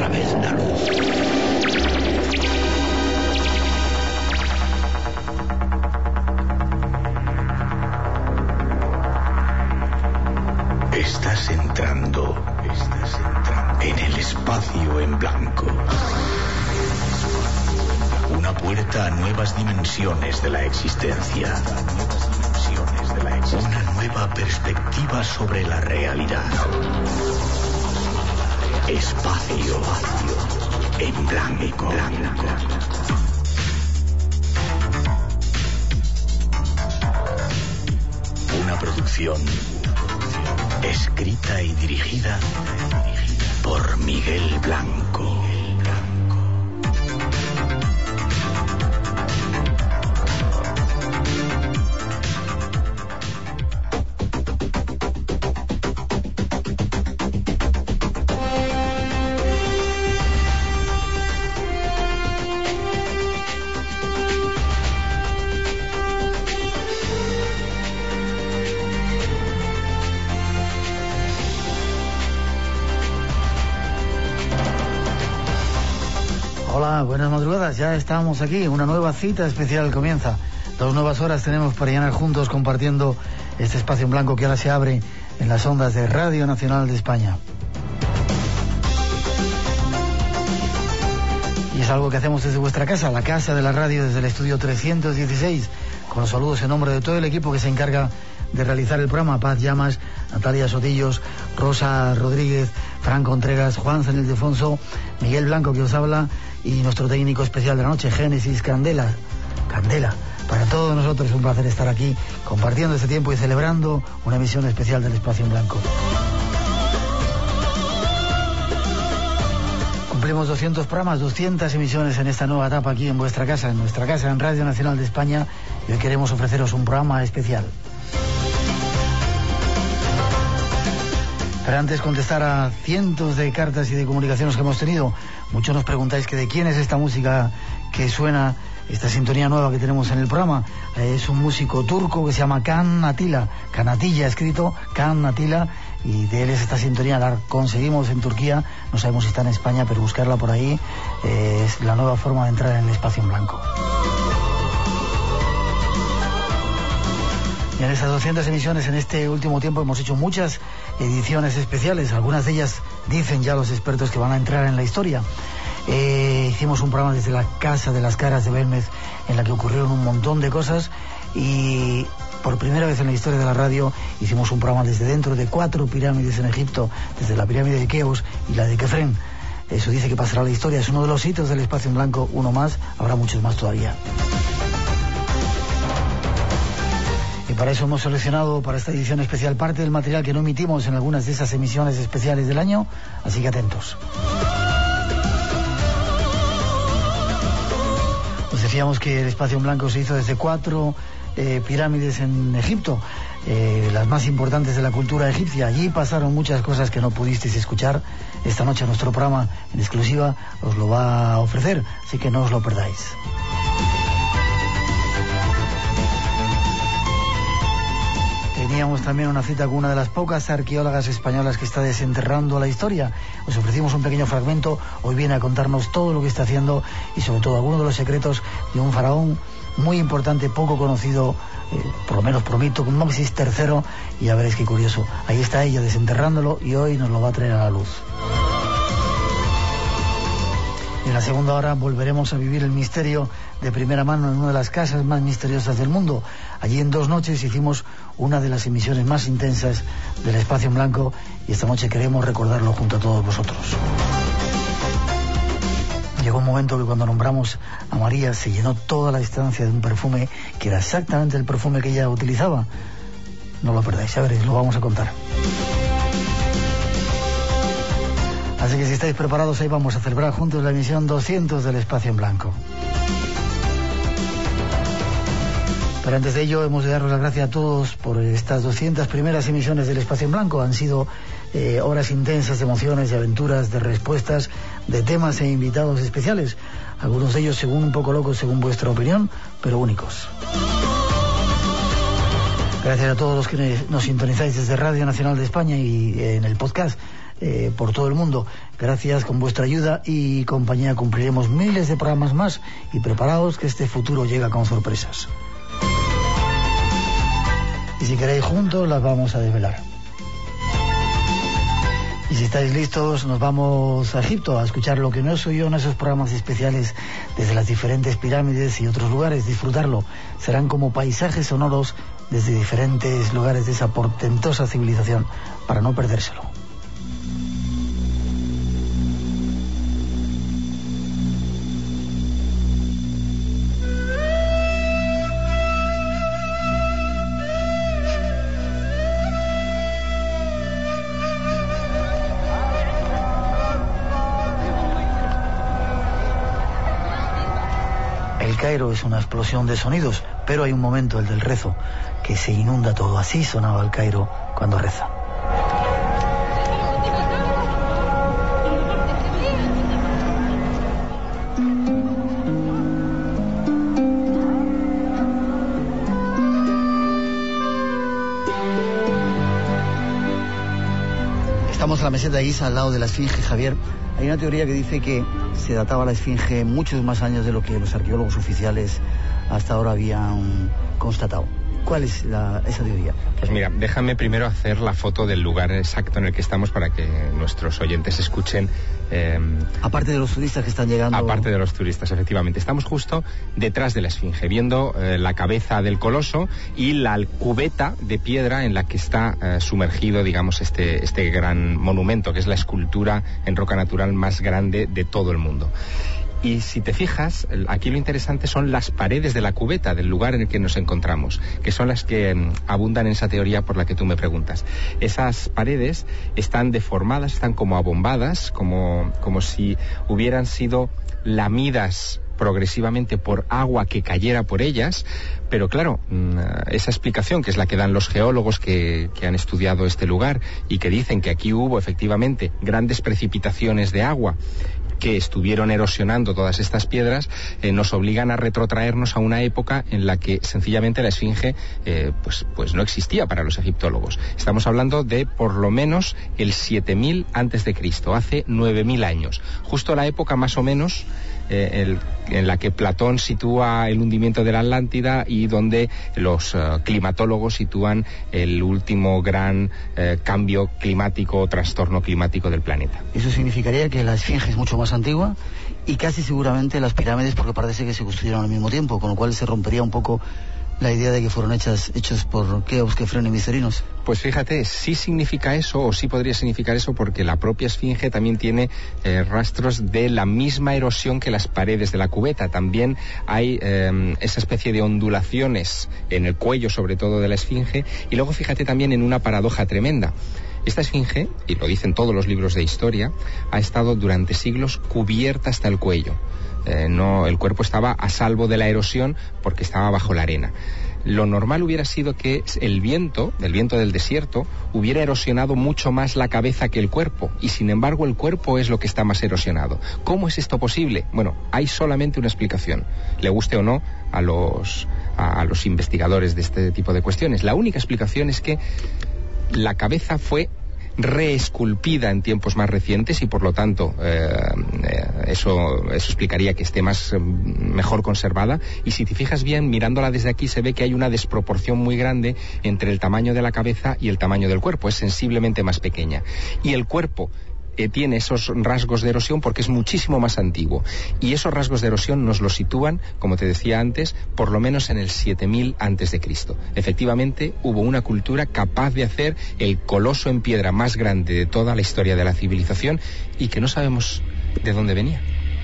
Caverna Luz. Estás entrando en el espacio en blanco. Una puerta a nuevas dimensiones de la existencia. Una nueva perspectiva sobre la realidad. Espacio en blanco. Una producción escrita y dirigida por Miguel Blanco. Hola, buenas madrugadas, ya estamos aquí, una nueva cita especial comienza. 2 nuevas horas tenemos para llenar juntos compartiendo este espacio en blanco que ahora se abre en las ondas de Radio Nacional de España. Y es algo que hacemos desde vuestra casa, la casa de la radio, desde el estudio 316, con los saludos en nombre de todo el equipo que se encarga de realizar el programa: Paz Llamas, Natalia Sotillos, Rosa Rodríguez, Franco Entregas, Juan San Ildefonso, Miguel Blanco que os habla, y nuestro técnico especial de la noche, Génesis Candela. Para todos nosotros es un placer estar aquí compartiendo este tiempo y celebrando una emisión especial del Espacio en Blanco. Cumplimos 200 programas, 200 emisiones en esta nueva etapa aquí en vuestra casa, en nuestra casa, en Radio Nacional de España, y hoy queremos ofreceros un programa especial. Pero antes contestar a cientos de cartas y de comunicaciones que hemos tenido, muchos nos preguntáis que de quién es esta música que suena, esta sintonía nueva que tenemos en el programa. Es un músico turco que se llama Can Atilla, Canatilla escrito, Can Atilla, y de él es esta sintonía. La conseguimos en Turquía, no sabemos si está en España, pero buscarla por ahí es la nueva forma de entrar en el espacio en blanco. Y en estas 200 emisiones en este último tiempo hemos hecho muchas ediciones especiales. Algunas de ellas dicen ya los expertos que van a entrar en la historia. Hicimos un programa desde la Casa de las Caras de Belmez, en la que ocurrieron un montón de cosas, y por primera vez en la historia de la radio hicimos un programa desde dentro de 4 pirámides en Egipto, desde la pirámide de Keops y la de Kefren. Eso dice que pasará a la historia, es uno de los hitos del espacio en blanco, uno más, habrá muchos más todavía. Y para eso hemos seleccionado para esta edición especial parte del material que no emitimos en algunas de esas emisiones especiales del año, así que atentos. Os decíamos que el espacio en blanco se hizo desde 4 pirámides en Egipto, las más importantes de la cultura egipcia. Allí pasaron muchas cosas que no pudisteis escuchar. Esta noche nuestro programa en exclusiva os lo va a ofrecer, así que no os lo perdáis. Teníamos también una cita con una de las pocas arqueólogas españolas que está desenterrando la historia. Os ofrecimos un pequeño fragmento. Hoy viene a contarnos todo lo que está haciendo y sobre todo algunos de los secretos de un faraón muy importante, poco conocido, por lo menos por mito, Moses III, y ya veréis qué curioso. Ahí está ella desenterrándolo y hoy nos lo va a traer a la luz. En la segunda hora volveremos a vivir el misterio de primera mano en una de las casas más misteriosas del mundo. Allí en 2 noches hicimos una de las emisiones más intensas del espacio en blanco y esta noche queremos recordarlo junto a todos vosotros. Llegó un momento que cuando nombramos a María se llenó toda la estancia de un perfume que era exactamente el perfume que ella utilizaba. No lo perdáis, ya veréis, lo vamos a contar. Así que si estáis preparados, ahí vamos a celebrar juntos la emisión 200 del Espacio en Blanco. Pero antes de ello hemos de daros las gracias a todos por estas 200 primeras emisiones del Espacio en Blanco. Han sido horas intensas de emociones, de aventuras, de respuestas, de temas e invitados especiales. Algunos de ellos según un poco locos, según vuestra opinión, pero únicos. Gracias a todos los que nos sintonizáis desde Radio Nacional de España y en el podcast por todo el mundo. Gracias, con vuestra ayuda y compañía cumpliremos miles de programas más, y preparaos que este futuro llega con sorpresas. Y si queréis juntos las vamos a desvelar. Y si estáis listos, nos vamos a Egipto a escuchar lo que no soy yo en esos programas especiales desde las diferentes pirámides y otros lugares. Disfrutarlo. Serán como paisajes sonoros desde diferentes lugares de esa portentosa civilización, para no perdérselo. El Cairo es una explosión de sonidos, pero hay un momento, el del rezo, que se inunda todo. Así sonaba el Cairo cuando reza. Estamos en la meseta de Giza, al lado de la Esfinge, Javier. Hay una teoría que dice que se databa la Esfinge muchos más años de lo que los arqueólogos oficiales hasta ahora habían constatado. ¿Cuál es esa teoría? Pues mira, déjame primero hacer la foto del lugar exacto en el que estamos para que nuestros oyentes escuchen. Aparte de los turistas que están llegando. Aparte de los turistas, efectivamente. Estamos justo detrás de la Esfinge, viendo la cabeza del coloso y la cubeta de piedra en la que está sumergido, digamos, este gran monumento, que es la escultura en roca natural más grande de todo el mundo. Y si te fijas, aquí lo interesante son las paredes de la cubeta, del lugar en el que nos encontramos, que son las que abundan en esa teoría por la que tú me preguntas. Esas paredes están deformadas, están como abombadas, como si hubieran sido lamidas progresivamente por agua que cayera por ellas, pero claro, esa explicación, que es la que dan los geólogos que han estudiado este lugar y que dicen que aquí hubo efectivamente grandes precipitaciones de agua que estuvieron erosionando todas estas piedras, nos obligan a retrotraernos a una época en la que sencillamente la Esfinge pues no existía para los egiptólogos. Estamos hablando de por lo menos el 7000 antes de Cristo, hace 9000 años, justo la época más o menos en la que Platón sitúa el hundimiento de la Atlántida y donde los climatólogos sitúan el último gran cambio climático o trastorno climático del planeta. Eso significaría que la Esfinge es mucho más antigua y casi seguramente las pirámides, porque parece que se construyeron al mismo tiempo, con lo cual se rompería un poco la idea de que fueron hechos por Keops, Kefren y Mycerinos. Pues fíjate, sí significa eso, o sí podría significar eso, porque la propia Esfinge también tiene rastros de la misma erosión que las paredes de la cubeta. También hay esa especie de ondulaciones en el cuello, sobre todo de la Esfinge, y luego fíjate también en una paradoja tremenda. Esta Esfinge, y lo dicen todos los libros de historia, ha estado durante siglos cubierta hasta el cuello. El cuerpo estaba a salvo de la erosión porque estaba bajo la arena. Lo normal hubiera sido que el viento del desierto hubiera erosionado mucho más la cabeza que el cuerpo, y sin embargo el cuerpo es lo que está más erosionado. ¿Cómo es esto posible? Bueno, hay solamente una explicación, le guste o no a los investigadores de este tipo de cuestiones. La única explicación es que la cabeza fue reesculpida en tiempos más recientes y por lo tanto eso explicaría que esté mejor conservada. Y si te fijas bien, mirándola desde aquí, se ve que hay una desproporción muy grande entre el tamaño de la cabeza y el tamaño del cuerpo. Es sensiblemente más pequeña. Y el cuerpo tiene esos rasgos de erosión porque es muchísimo más antiguo, y esos rasgos de erosión nos los sitúan, como te decía antes, por lo menos en el 7000 antes de Cristo. Efectivamente, hubo una cultura capaz de hacer el coloso en piedra más grande de toda la historia de la civilización y que no sabemos de dónde venía.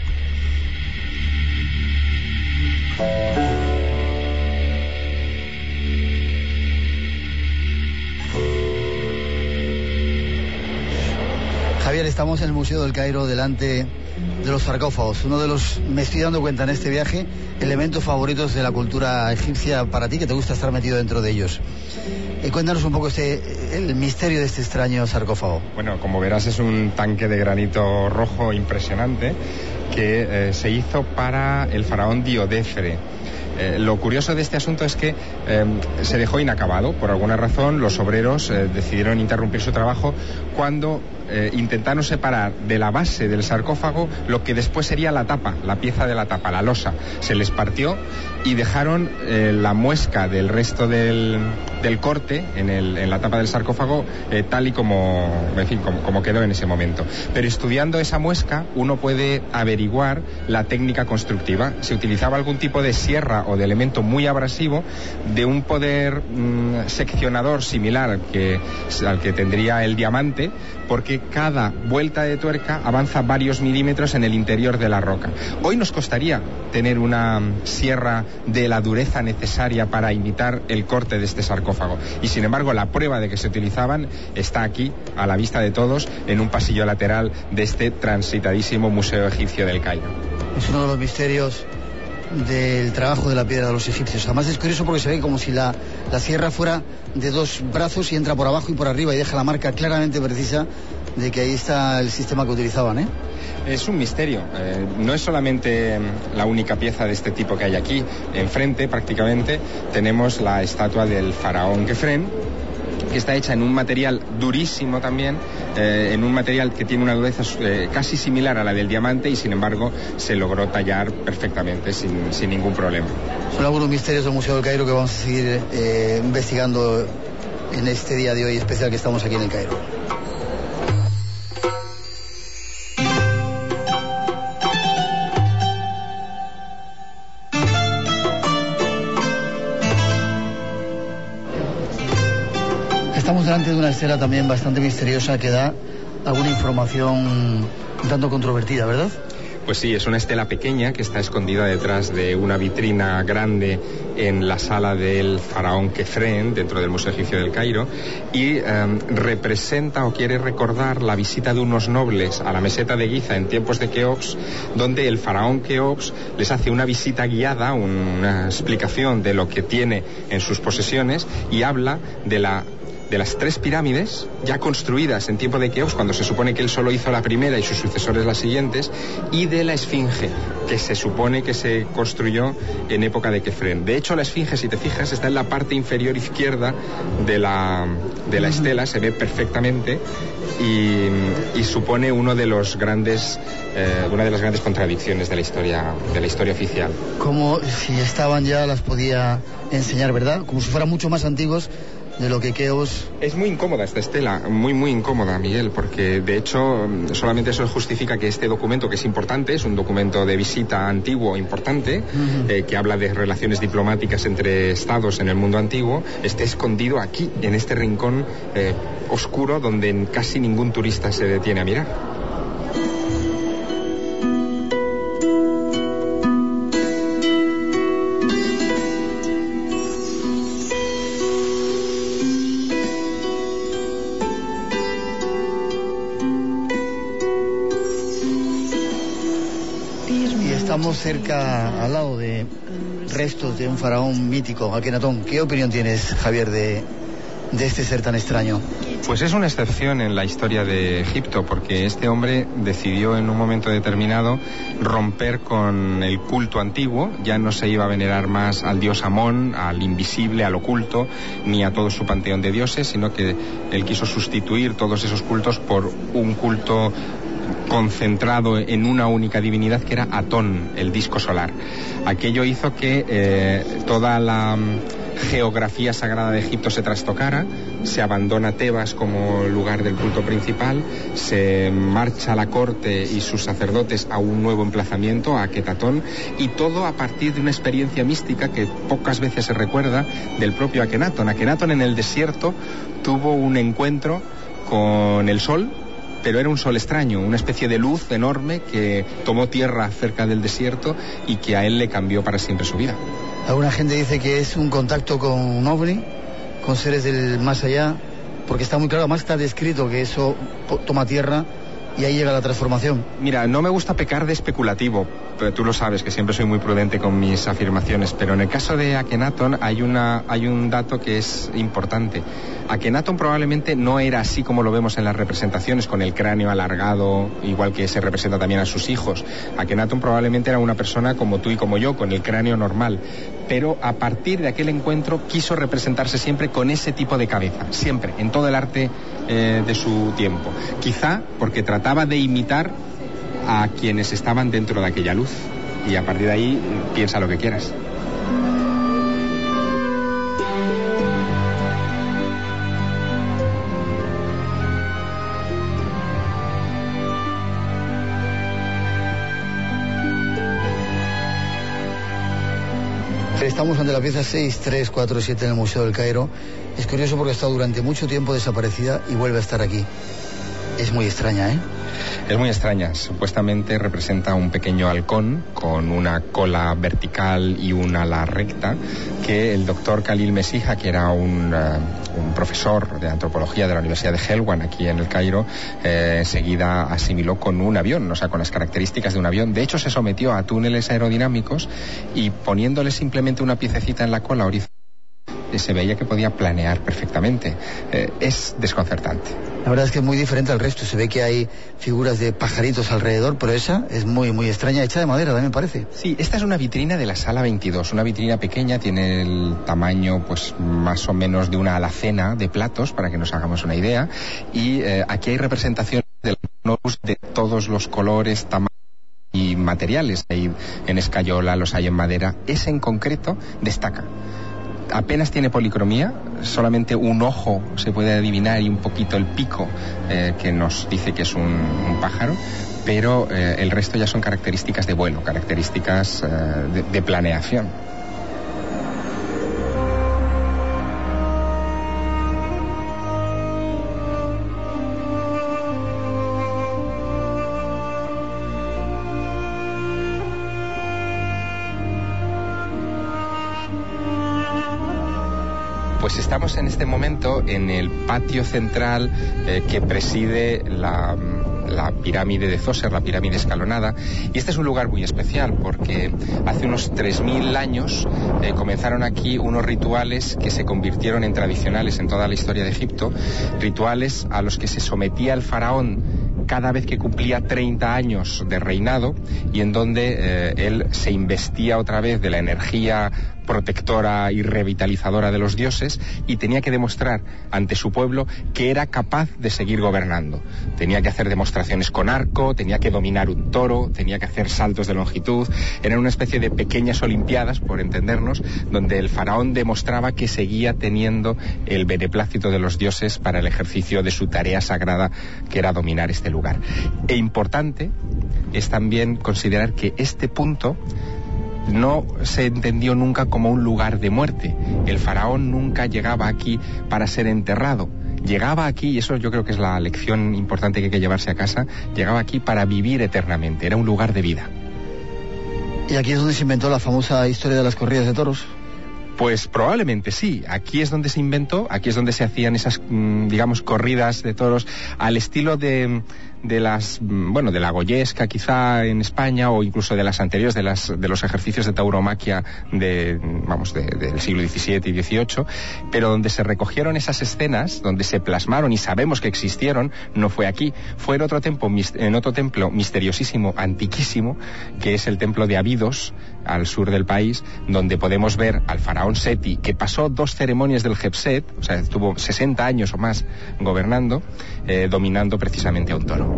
Javier, estamos en el Museo del Cairo delante de los sarcófagos. Uno de los, me estoy dando cuenta en este viaje, elementos favoritos de la cultura egipcia para ti, que te gusta estar metido dentro de ellos. Cuéntanos un poco este el misterio de este extraño sarcófago? Bueno, como verás, es un tanque de granito rojo impresionante que se hizo para el faraón Diodefre. Lo curioso de este asunto es que se dejó inacabado. Por alguna razón, los obreros decidieron interrumpir su trabajo cuando intentaron separar de la base del sarcófago lo que después sería la tapa, la pieza de la tapa, la losa. Se les partió y dejaron la muesca del resto del corte en la tapa del sarcófago tal y como quedó en ese momento. Pero estudiando esa muesca uno puede averiguar la técnica constructiva. Se utilizaba algún tipo de sierra o de elemento muy abrasivo de un poder seccionador similar al que tendría el diamante, porque cada vuelta de tuerca avanza varios milímetros en el interior de la roca. Hoy nos costaría tener una sierra de la dureza necesaria para imitar el corte de este sarcófago, y sin embargo la prueba de que se utilizaban está aquí a la vista de todos en un pasillo lateral de este transitadísimo Museo Egipcio del Cairo. Es uno de los misterios del trabajo de la piedra de los egipcios. Además es curioso porque se ve como si la sierra fuera de dos brazos y entra por abajo y por arriba y deja la marca claramente precisa de que ahí está el sistema que utilizaban, ¿eh? Es un misterio. No es solamente la única pieza de este tipo que hay aquí. Enfrente, prácticamente, tenemos la estatua del faraón Kefren, que está hecha en un material durísimo también, en un material que tiene una dureza casi similar a la del diamante, y sin embargo se logró tallar perfectamente sin ningún problema. Son algunos misterios del Museo del Cairo que vamos a seguir investigando en este día de hoy especial que estamos aquí en el Cairo. Estamos delante de una estela también bastante misteriosa que da alguna información un tanto controvertida, ¿verdad? Pues sí, es una estela pequeña que está escondida detrás de una vitrina grande en la sala del faraón Kefren, dentro del Museo Egipcio del Cairo, y representa o quiere recordar la visita de unos nobles a la meseta de Giza en tiempos de Keops, donde el faraón Keops les hace una visita guiada, una explicación de lo que tiene en sus posesiones, y habla de las tres pirámides ya construidas en tiempo de Keops, cuando se supone que él solo hizo la primera y sus sucesores las siguientes, y de la esfinge, que se supone que se construyó en época de Kefren. De hecho, la esfinge, si te fijas, está en la parte inferior izquierda de la estela, se ve perfectamente, y supone una de las grandes contradicciones de la historia oficial. Como si estaban ya las podía enseñar, ¿verdad? Como si fueran mucho más antiguos de lo que Keops. Es muy incómoda esta estela, muy muy incómoda, Miguel, porque de hecho solamente eso justifica que este documento, que es importante, es un documento de visita antiguo importante, que habla de relaciones diplomáticas entre estados en el mundo antiguo, esté escondido aquí, en este rincón oscuro donde casi ningún turista se detiene a mirar. Estamos cerca, al lado de restos de un faraón mítico, Akenatón. ¿Qué opinión tienes, Javier, de este ser tan extraño? Pues es una excepción en la historia de Egipto, porque este hombre decidió en un momento determinado romper con el culto antiguo. Ya no se iba a venerar más al dios Amón, al invisible, al oculto, ni a todo su panteón de dioses, sino que él quiso sustituir todos esos cultos por un culto concentrado en una única divinidad, que era Atón, el disco solar. Aquello hizo que toda la geografía sagrada de Egipto se trastocara, se abandona Tebas como lugar del culto principal, se marcha la corte y sus sacerdotes a un nuevo emplazamiento, a Aketatón, y todo a partir de una experiencia mística que pocas veces se recuerda del propio Akenatón. Akenatón en el desierto tuvo un encuentro con el sol, pero era un sol extraño, una especie de luz enorme que tomó tierra cerca del desierto y que a él le cambió para siempre su vida. Alguna gente dice que es un contacto con un ovni, con seres del más allá, porque está muy claro, además está descrito que eso toma tierra y ahí llega la transformación. Mira, no me gusta pecar de especulativo, pero tú lo sabes que siempre soy muy prudente con mis afirmaciones, pero en el caso de Akenatón hay un dato que es importante. Akenatón probablemente no era así como lo vemos en las representaciones, con el cráneo alargado, igual que se representa también a sus hijos. Akenatón probablemente era una persona como tú y como yo, con el cráneo normal, pero a partir de aquel encuentro quiso representarse siempre con ese tipo de cabeza, siempre, en todo el arte de su tiempo. Quizá porque trataba de imitar a quienes estaban dentro de aquella luz, y a partir de ahí piensa lo que quieras. Estamos ante la pieza 6347 en el Museo del Cairo. Es curioso porque ha estado durante mucho tiempo desaparecida y vuelve a estar aquí. Es muy extraña, ¿eh? Es muy extraña. Supuestamente representa un pequeño halcón con una cola vertical y un ala recta, que el doctor Khalil Mesija, que era un profesor de antropología de la Universidad de Helwan aquí en el Cairo, enseguida asimiló con un avión, o sea, con las características de un avión. De hecho, se sometió a túneles aerodinámicos y poniéndole simplemente una piececita en la cola horizontal, se veía que podía planear perfectamente. Es desconcertante. La verdad es que es muy diferente al resto. Se ve que hay figuras de pajaritos alrededor, pero esa es muy, muy extraña, hecha de madera, también parece. Sí, esta es una vitrina de la sala 22, una vitrina pequeña, tiene el tamaño pues más o menos de una alacena de platos, para que nos hagamos una idea, y aquí hay representaciones de todos los colores, tamaños y materiales. Hay en escayola, los hay en madera. Ese en concreto destaca. Apenas tiene policromía, solamente un ojo se puede adivinar y un poquito el pico, que nos dice que es un pájaro, pero el resto ya son características de vuelo, características de planeación. Pues estamos en este momento en el patio central que preside la pirámide de Zoser, la pirámide escalonada, y este es un lugar muy especial porque hace unos 3000 años comenzaron aquí unos rituales que se convirtieron en tradicionales en toda la historia de Egipto, rituales a los que se sometía el faraón cada vez que cumplía 30 años de reinado, y en donde él se investía otra vez de la energía protectora y revitalizadora de los dioses, y tenía que demostrar ante su pueblo que era capaz de seguir gobernando. Tenía que hacer demostraciones con arco, tenía que dominar un toro, tenía que hacer saltos de longitud. Eran una especie de pequeñas olimpiadas, por entendernos, donde el faraón demostraba que seguía teniendo el beneplácito de los dioses para el ejercicio de su tarea sagrada, que era dominar este lugar. E importante es también considerar que este punto no se entendió nunca como un lugar de muerte. El faraón nunca llegaba aquí para ser enterrado. Llegaba aquí, y eso yo creo que es la lección importante que hay que llevarse a casa, llegaba aquí para vivir eternamente. Era un lugar de vida. ¿Y aquí es donde se inventó la famosa historia de las corridas de toros? Pues probablemente sí. Aquí es donde se inventó, aquí es donde se hacían esas, digamos, corridas de toros al estilo de las, bueno, de la goyesca quizá en España, o incluso de las anteriores, de los ejercicios de tauromaquia del siglo XVII y XVIII, pero donde se recogieron esas escenas, donde se plasmaron y sabemos que existieron, no fue aquí, fue en otro templo misteriosísimo, antiquísimo, que es el templo de Abidos, al sur del país, donde podemos ver al faraón Seti, que pasó 2 ceremonias del Jepset, o sea, estuvo 60 años o más gobernando, dominando precisamente a un toro.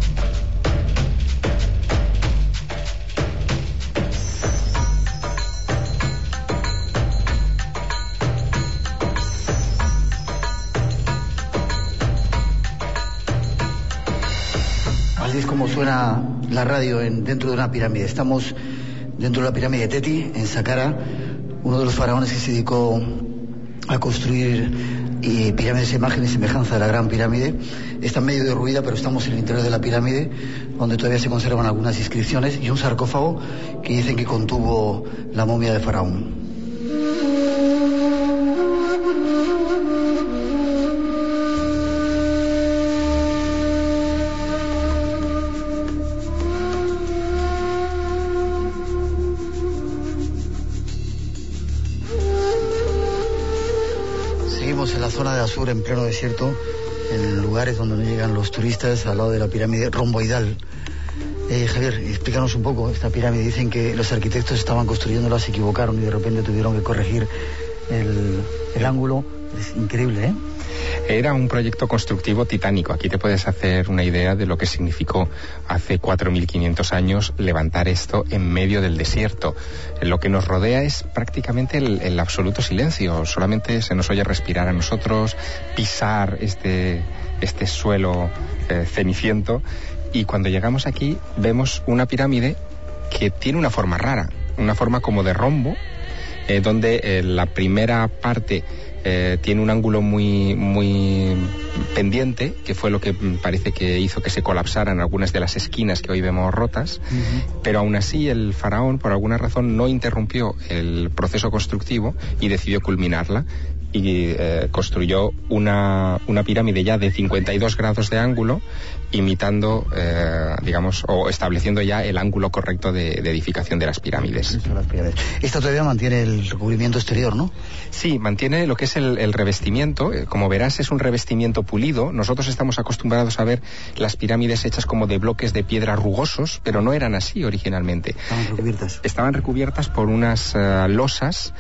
Así es como suena la radio dentro de una pirámide. Estamos dentro de la pirámide de Teti, en Saqqara, uno de los faraones que se dedicó a construir pirámides, imágenes y semejanza de la Gran Pirámide. Está medio derruida, pero estamos en el interior de la pirámide, donde todavía se conservan algunas inscripciones y un sarcófago que dicen que contuvo la momia de faraón. la zona de Asur, en pleno desierto, en lugares donde no llegan los turistas, al lado de la pirámide romboidal. Javier, explícanos un poco esta pirámide. Dicen que los arquitectos estaban construyéndola, se equivocaron y de repente tuvieron que corregir el ángulo. Es increíble, ¿eh? Era un proyecto constructivo titánico. Aquí te puedes hacer una idea de lo que significó hace 4.500 años levantar esto en medio del desierto. Lo que nos rodea es prácticamente el absoluto silencio. Solamente se nos oye respirar a nosotros, pisar este suelo ceniciento. Y cuando llegamos aquí vemos una pirámide que tiene una forma rara, una forma como de rombo, donde la primera parte tiene un ángulo muy pendiente, que fue lo que parece que hizo que se colapsaran algunas de las esquinas que hoy vemos rotas. Pero aún así el faraón, por alguna razón, no interrumpió el proceso constructivo y decidió culminarla y construyó una pirámide ya de 52 grados de ángulo, imitando, o estableciendo ya el ángulo correcto de edificación de las pirámides. Esta todavía mantiene el recubrimiento exterior, ¿no? Sí, mantiene lo que es el revestimiento. Como verás, es un revestimiento pulido. Nosotros estamos acostumbrados a ver las pirámides hechas como de bloques de piedra rugosos, pero no eran así originalmente. Estaban recubiertas por unas losas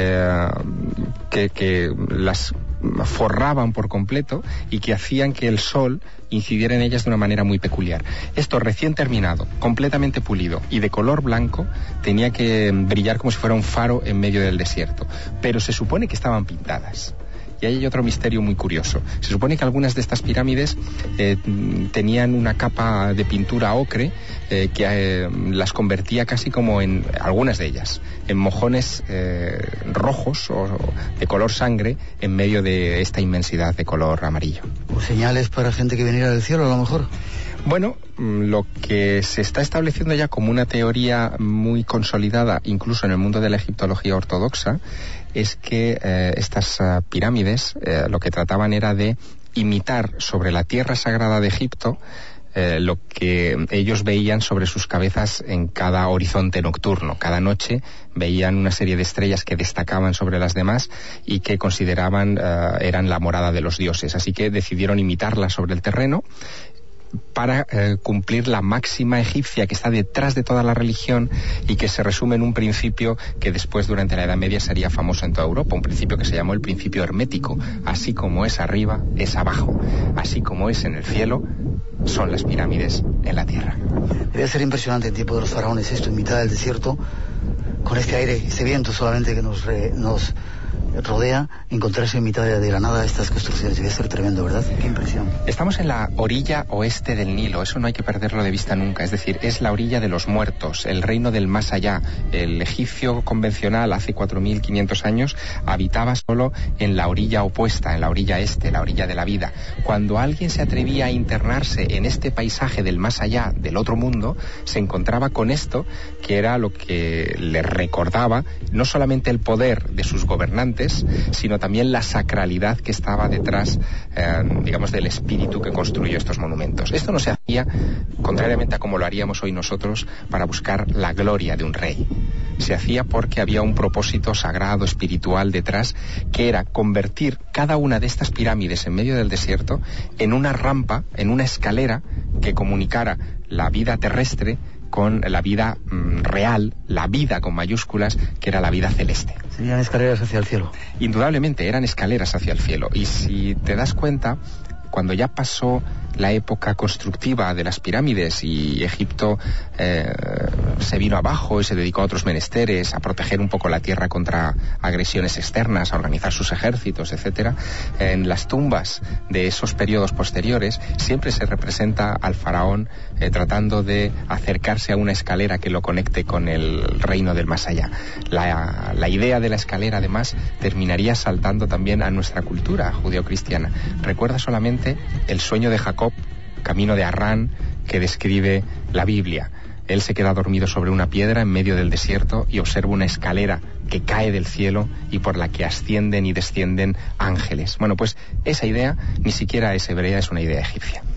que las forraban por completo y que hacían que el sol incidiera en ellas de una manera muy peculiar. Esto recién terminado, completamente pulido y de color blanco, tenía que brillar como si fuera un faro en medio del desierto. Pero se supone que estaban pintadas. Y ahí hay otro misterio muy curioso. Se supone que algunas de estas pirámides tenían una capa de pintura ocre que las convertía casi como en, algunas de ellas, en mojones rojos o de color sangre en medio de esta inmensidad de color amarillo. ¿O señales para gente que viniera del cielo, a lo mejor? Bueno, lo que se está estableciendo ya como una teoría muy consolidada, incluso en el mundo de la egiptología ortodoxa, es que estas pirámides lo que trataban era de imitar sobre la tierra sagrada de Egipto lo que ellos veían sobre sus cabezas en cada horizonte nocturno. Cada noche veían una serie de estrellas que destacaban sobre las demás y que consideraban eran la morada de los dioses. Así que decidieron imitarlas sobre el terreno para cumplir la máxima egipcia que está detrás de toda la religión y que se resume en un principio que después durante la Edad Media sería famoso en toda Europa, un principio que se llamó el principio hermético. Así como es arriba, es abajo. Así como es en el cielo, son las pirámides en la tierra. Debe ser impresionante en tiempo de los faraones esto, en mitad del desierto, con este aire, este viento solamente que nos rodea, encontrarse en mitad de la nada estas construcciones. Debe ser tremendo, ¿verdad? Qué impresión. Estamos en la orilla oeste del Nilo, eso no hay que perderlo de vista nunca, es decir, es la orilla de los muertos, el reino del más allá. El egipcio convencional hace 4.500 años habitaba solo en la orilla opuesta, en la orilla este, la orilla de la vida. Cuando alguien se atrevía a internarse en este paisaje del más allá, del otro mundo, se encontraba con esto, que era lo que le recordaba no solamente el poder de sus gobernantes, sino también la sacralidad que estaba detrás, del espíritu que construyó estos monumentos. Esto no se hacía, contrariamente a como lo haríamos hoy nosotros, para buscar la gloria de un rey. Se hacía porque había un propósito sagrado, espiritual detrás, que era convertir cada una de estas pirámides en medio del desierto en una rampa, en una escalera que comunicara la vida terrestre con la vida real, la vida con mayúsculas, que era la vida celeste. Serían escaleras hacia el cielo. Indudablemente, eran escaleras hacia el cielo. Y si te das cuenta, cuando ya pasó la época constructiva de las pirámides y Egipto se vino abajo y se dedicó a otros menesteres, a proteger un poco la tierra contra agresiones externas, a organizar sus ejércitos, etcétera, en las tumbas de esos periodos posteriores siempre se representa al faraón tratando de acercarse a una escalera que lo conecte con el reino del más allá. La idea de la escalera, además, terminaría saltando también a nuestra cultura judeocristiana. Recuerda solamente el sueño de Jacob, camino de Harrán, que describe la Biblia. Él se queda dormido sobre una piedra en medio del desierto y observa una escalera que cae del cielo y por la que ascienden y descienden ángeles. Bueno, pues esa idea ni siquiera es hebrea, es una idea egipcia.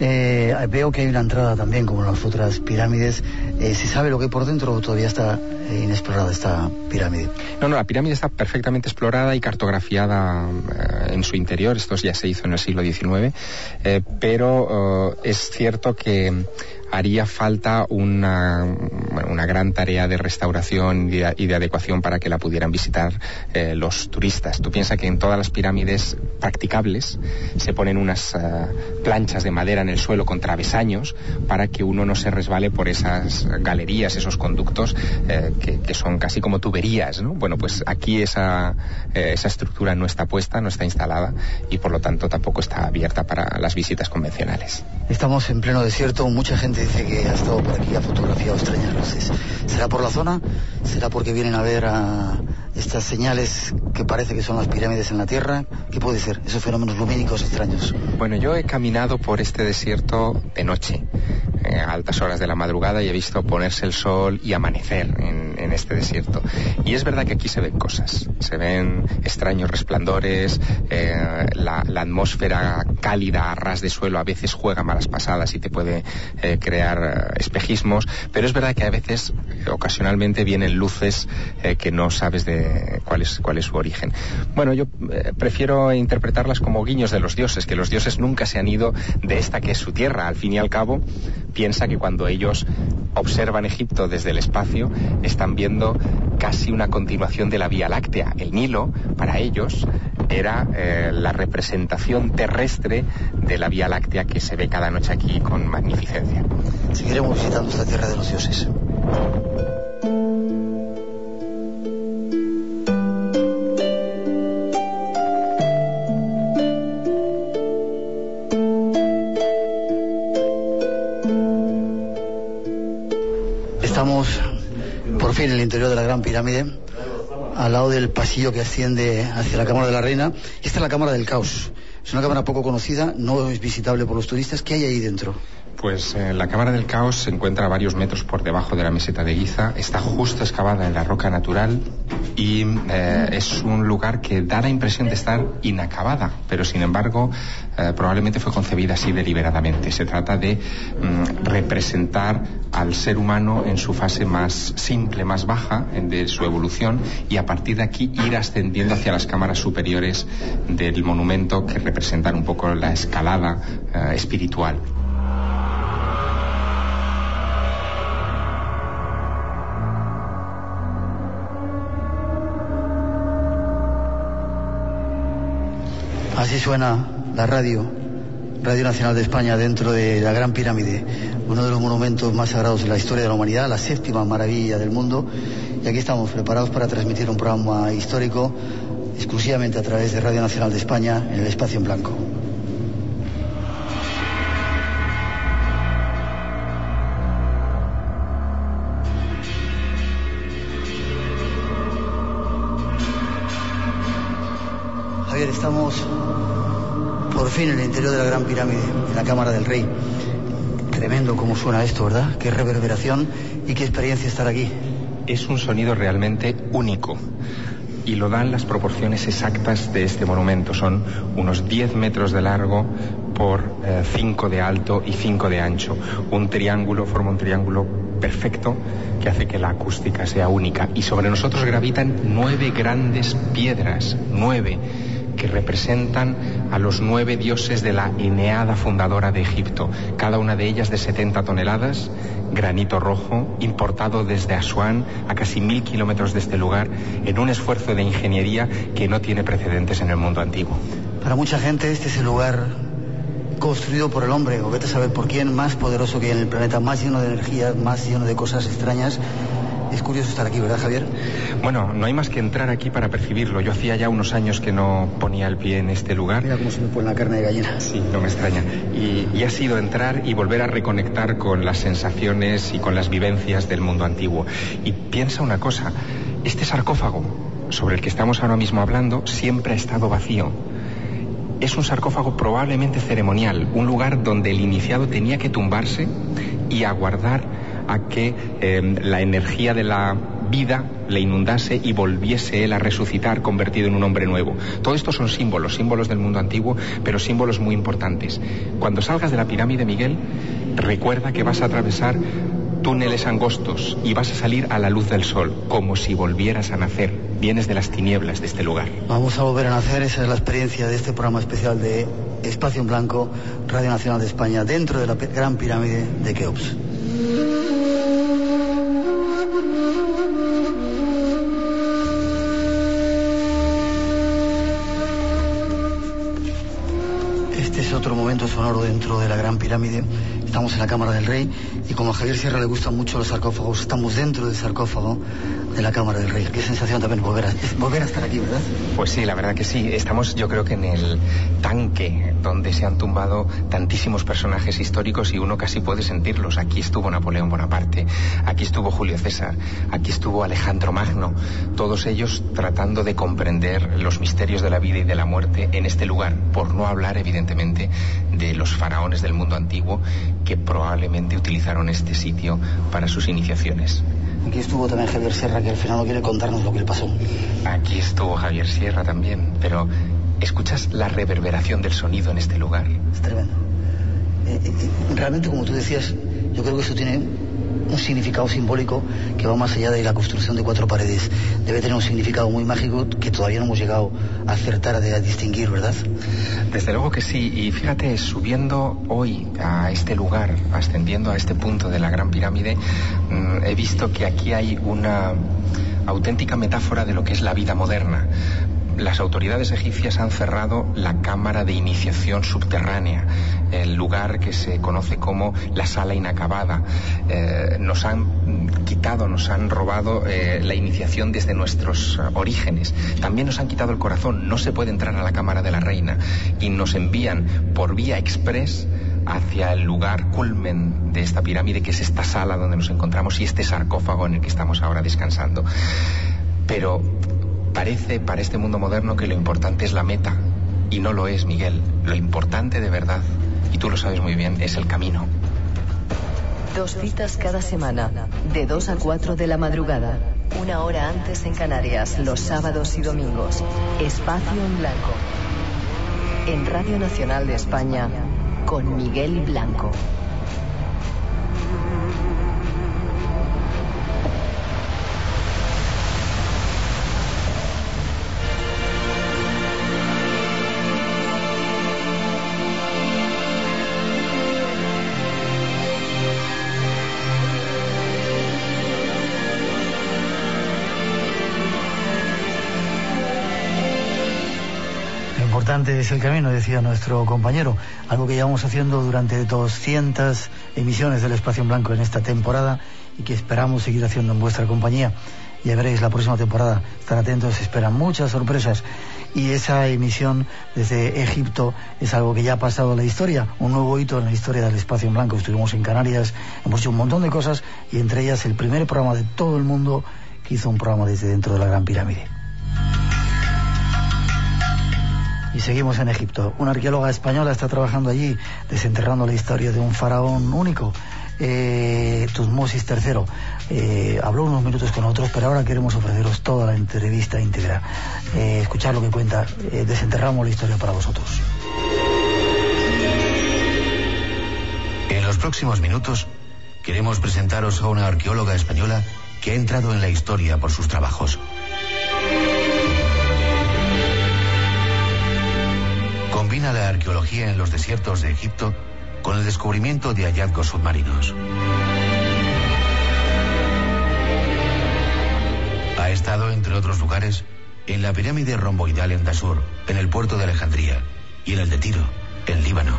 Veo que hay una entrada también, como en las otras pirámides. ¿Se sabe lo que hay por dentro o todavía está inexplorada esta pirámide? No, la pirámide está perfectamente explorada y cartografiada en su interior. Esto ya se hizo en el siglo XIX, pero es cierto que haría falta una gran tarea de restauración y de adecuación para que la pudieran visitar los turistas. Tú piensas que en todas las pirámides practicables se ponen unas planchas de madera en el suelo con travesaños para que uno no se resbale por esas galerías, esos conductos que son casi como tuberías, ¿no? Bueno, pues aquí esa estructura no está puesta, no está instalada y por lo tanto tampoco está abierta para las visitas convencionales. Estamos en pleno desierto, mucha gente dice que ha estado por aquí, ha fotografiado extrañas luces. ¿Será por la zona? ¿Será porque vienen a ver estas señales que parece que son las pirámides en la Tierra? ¿Qué puede ser? Esos fenómenos lumínicos extraños. Bueno, yo he caminado por este desierto de noche, a altas horas de la madrugada, y he visto ponerse el sol y amanecer en este desierto. Y es verdad que aquí se ven cosas, se ven extraños resplandores, la atmósfera cálida a ras de suelo a veces juega malas pasadas y te puede crear espejismos, pero es verdad que a veces, ocasionalmente, vienen luces que no sabes de cuál es su origen. Bueno, yo prefiero interpretarlas como guiños de los dioses, que los dioses nunca se han ido de esta que es su tierra. Al fin y al cabo, piensa que cuando ellos observan Egipto desde el espacio, están viendo casi una continuación de la Vía Láctea. El Nilo, para ellos, era la representación terrestre de la Vía Láctea que se ve cada noche aquí con magnificencia. Seguiremos visitando esta tierra de los dioses. Estamos por fin en el interior de la Gran Pirámide, al lado del pasillo que asciende hacia la Cámara de la Reina. Esta es la Cámara del Caos. Es una cámara poco conocida, no es visitable por los turistas. ¿Qué hay ahí dentro? Pues la Cámara del Caos se encuentra a varios metros por debajo de la meseta de Giza, está justo excavada en la roca natural y es un lugar que da la impresión de estar inacabada, pero sin embargo probablemente fue concebida así deliberadamente. Se trata de representar al ser humano en su fase más simple, más baja de su evolución, y a partir de aquí ir ascendiendo hacia las cámaras superiores del monumento, que representan un poco la escalada espiritual. Así suena la Radio Nacional de España, dentro de la Gran Pirámide, uno de los monumentos más sagrados de la historia de la humanidad, la séptima maravilla del mundo. Y aquí estamos preparados para transmitir un programa histórico exclusivamente a través de Radio Nacional de España en el espacio en blanco. Javier, estamos por fin en el interior de la Gran Pirámide, en la Cámara del Rey. Tremendo cómo suena esto, ¿verdad? Qué reverberación y qué experiencia estar aquí. Es un sonido realmente único y lo dan las proporciones exactas de este monumento. Son unos 10 metros de largo por 5 de alto y 5 de ancho. Forma un triángulo perfecto que hace que la acústica sea única. Y sobre nosotros gravitan 9 grandes piedras, 9, que representan a los 9 dioses de la Eneada fundadora de Egipto, cada una de ellas de 70 toneladas, granito rojo, importado desde Asuán, a casi 1000 kilómetros de este lugar, en un esfuerzo de ingeniería que no tiene precedentes en el mundo antiguo. Para mucha gente este es el lugar construido por el hombre, o vete a saber por quién, más poderoso que en el planeta, más lleno de energía, más lleno de cosas extrañas. Es curioso estar aquí, ¿verdad, Javier? Bueno, no hay más que entrar aquí para percibirlo. Yo hacía ya unos años que no ponía el pie en este lugar. Mira cómo se me pone la carne de gallina. Sí, no me extraña. Y ha sido entrar y volver a reconectar con las sensaciones y con las vivencias del mundo antiguo. Y piensa una cosa, este sarcófago sobre el que estamos ahora mismo hablando siempre ha estado vacío. Es un sarcófago probablemente ceremonial, un lugar donde el iniciado tenía que tumbarse y aguardar a que la energía de la vida le inundase y volviese él a resucitar convertido en un hombre nuevo. Todo esto son símbolos del mundo antiguo, pero símbolos muy importantes. Cuando salgas de la pirámide, Miguel, recuerda que vas a atravesar túneles angostos y vas a salir a la luz del sol, como si volvieras a nacer. Vienes de las tinieblas de este lugar. Vamos a volver a nacer, esa es la experiencia de este programa especial de Espacio en Blanco, Radio Nacional de España, dentro de la Gran Pirámide de Keops. Este es otro momento sonoro dentro de la Gran Pirámide. Estamos en la Cámara del Rey y como a Javier Sierra le gustan mucho los sarcófagos, estamos dentro del sarcófago de la Cámara del Rey. Qué sensación también volver a estar aquí, ¿verdad? Pues sí, la verdad que sí. Estamos, yo creo que en el tanque donde se han tumbado tantísimos personajes históricos y uno casi puede sentirlos. Aquí estuvo Napoleón Bonaparte, aquí estuvo Julio César, aquí estuvo Alejandro Magno, todos ellos tratando de comprender los misterios de la vida y de la muerte en este lugar, por no hablar evidentemente de los faraones del mundo antiguo que probablemente utilizaron este sitio para sus iniciaciones. Aquí estuvo también Javier Sierra, que al final no quiere contarnos lo que le pasó. Aquí estuvo Javier Sierra también, pero ¿escuchas la reverberación del sonido en este lugar? Es tremendo. Realmente, como tú decías, yo creo que eso tiene un significado simbólico que va más allá de la construcción de 4 paredes. Debe tener un significado muy mágico que todavía no hemos llegado a acertar, a distinguir, ¿verdad? Desde luego que sí, y fíjate, subiendo hoy a este lugar, ascendiendo a este punto de la Gran Pirámide, he visto que aquí hay una auténtica metáfora de lo que es la vida moderna. Las autoridades egipcias han cerrado la cámara de iniciación subterránea, el lugar que se conoce como la sala inacabada. Nos han robado la iniciación desde nuestros orígenes. También nos han quitado el corazón. No se puede entrar a la cámara de la reina y nos envían por vía express hacia el lugar culmen de esta pirámide, que es esta sala donde nos encontramos y este sarcófago en el que estamos ahora descansando. Pero parece para este mundo moderno que lo importante es la meta, y no lo es, Miguel. Lo importante de verdad, y tú lo sabes muy bien, es el camino. 2 citas cada semana, de 2 a 4 de la madrugada, 1 hora antes en Canarias, los sábados y domingos. Espacio en Blanco, en Radio Nacional de España, con Miguel Blanco. Importante es el camino, decía nuestro compañero, algo que llevamos haciendo durante 200 emisiones del Espacio en Blanco en esta temporada y que esperamos seguir haciendo en vuestra compañía. Ya veréis, la próxima temporada, estar atentos, se esperan muchas sorpresas, y esa emisión desde Egipto es algo que ya ha pasado a la historia, un nuevo hito en la historia del Espacio en Blanco. Estuvimos en Canarias, hemos hecho un montón de cosas, y entre ellas el primer programa de todo el mundo que hizo un programa desde dentro de la Gran Pirámide. Y seguimos en Egipto. Una arqueóloga española está trabajando allí, desenterrando la historia de un faraón único, Tutmosis III. Habló unos minutos con nosotros, pero ahora queremos ofreceros toda la entrevista íntegra. Escuchar lo que cuenta. Desenterramos la historia para vosotros. En los próximos minutos queremos presentaros a una arqueóloga española que ha entrado en la historia por sus trabajos. Combina la arqueología en los desiertos de Egipto con el descubrimiento de hallazgos submarinos. Ha estado, entre otros lugares, en la pirámide romboidal en Dasur, en el puerto de Alejandría, y en el de Tiro, en Líbano.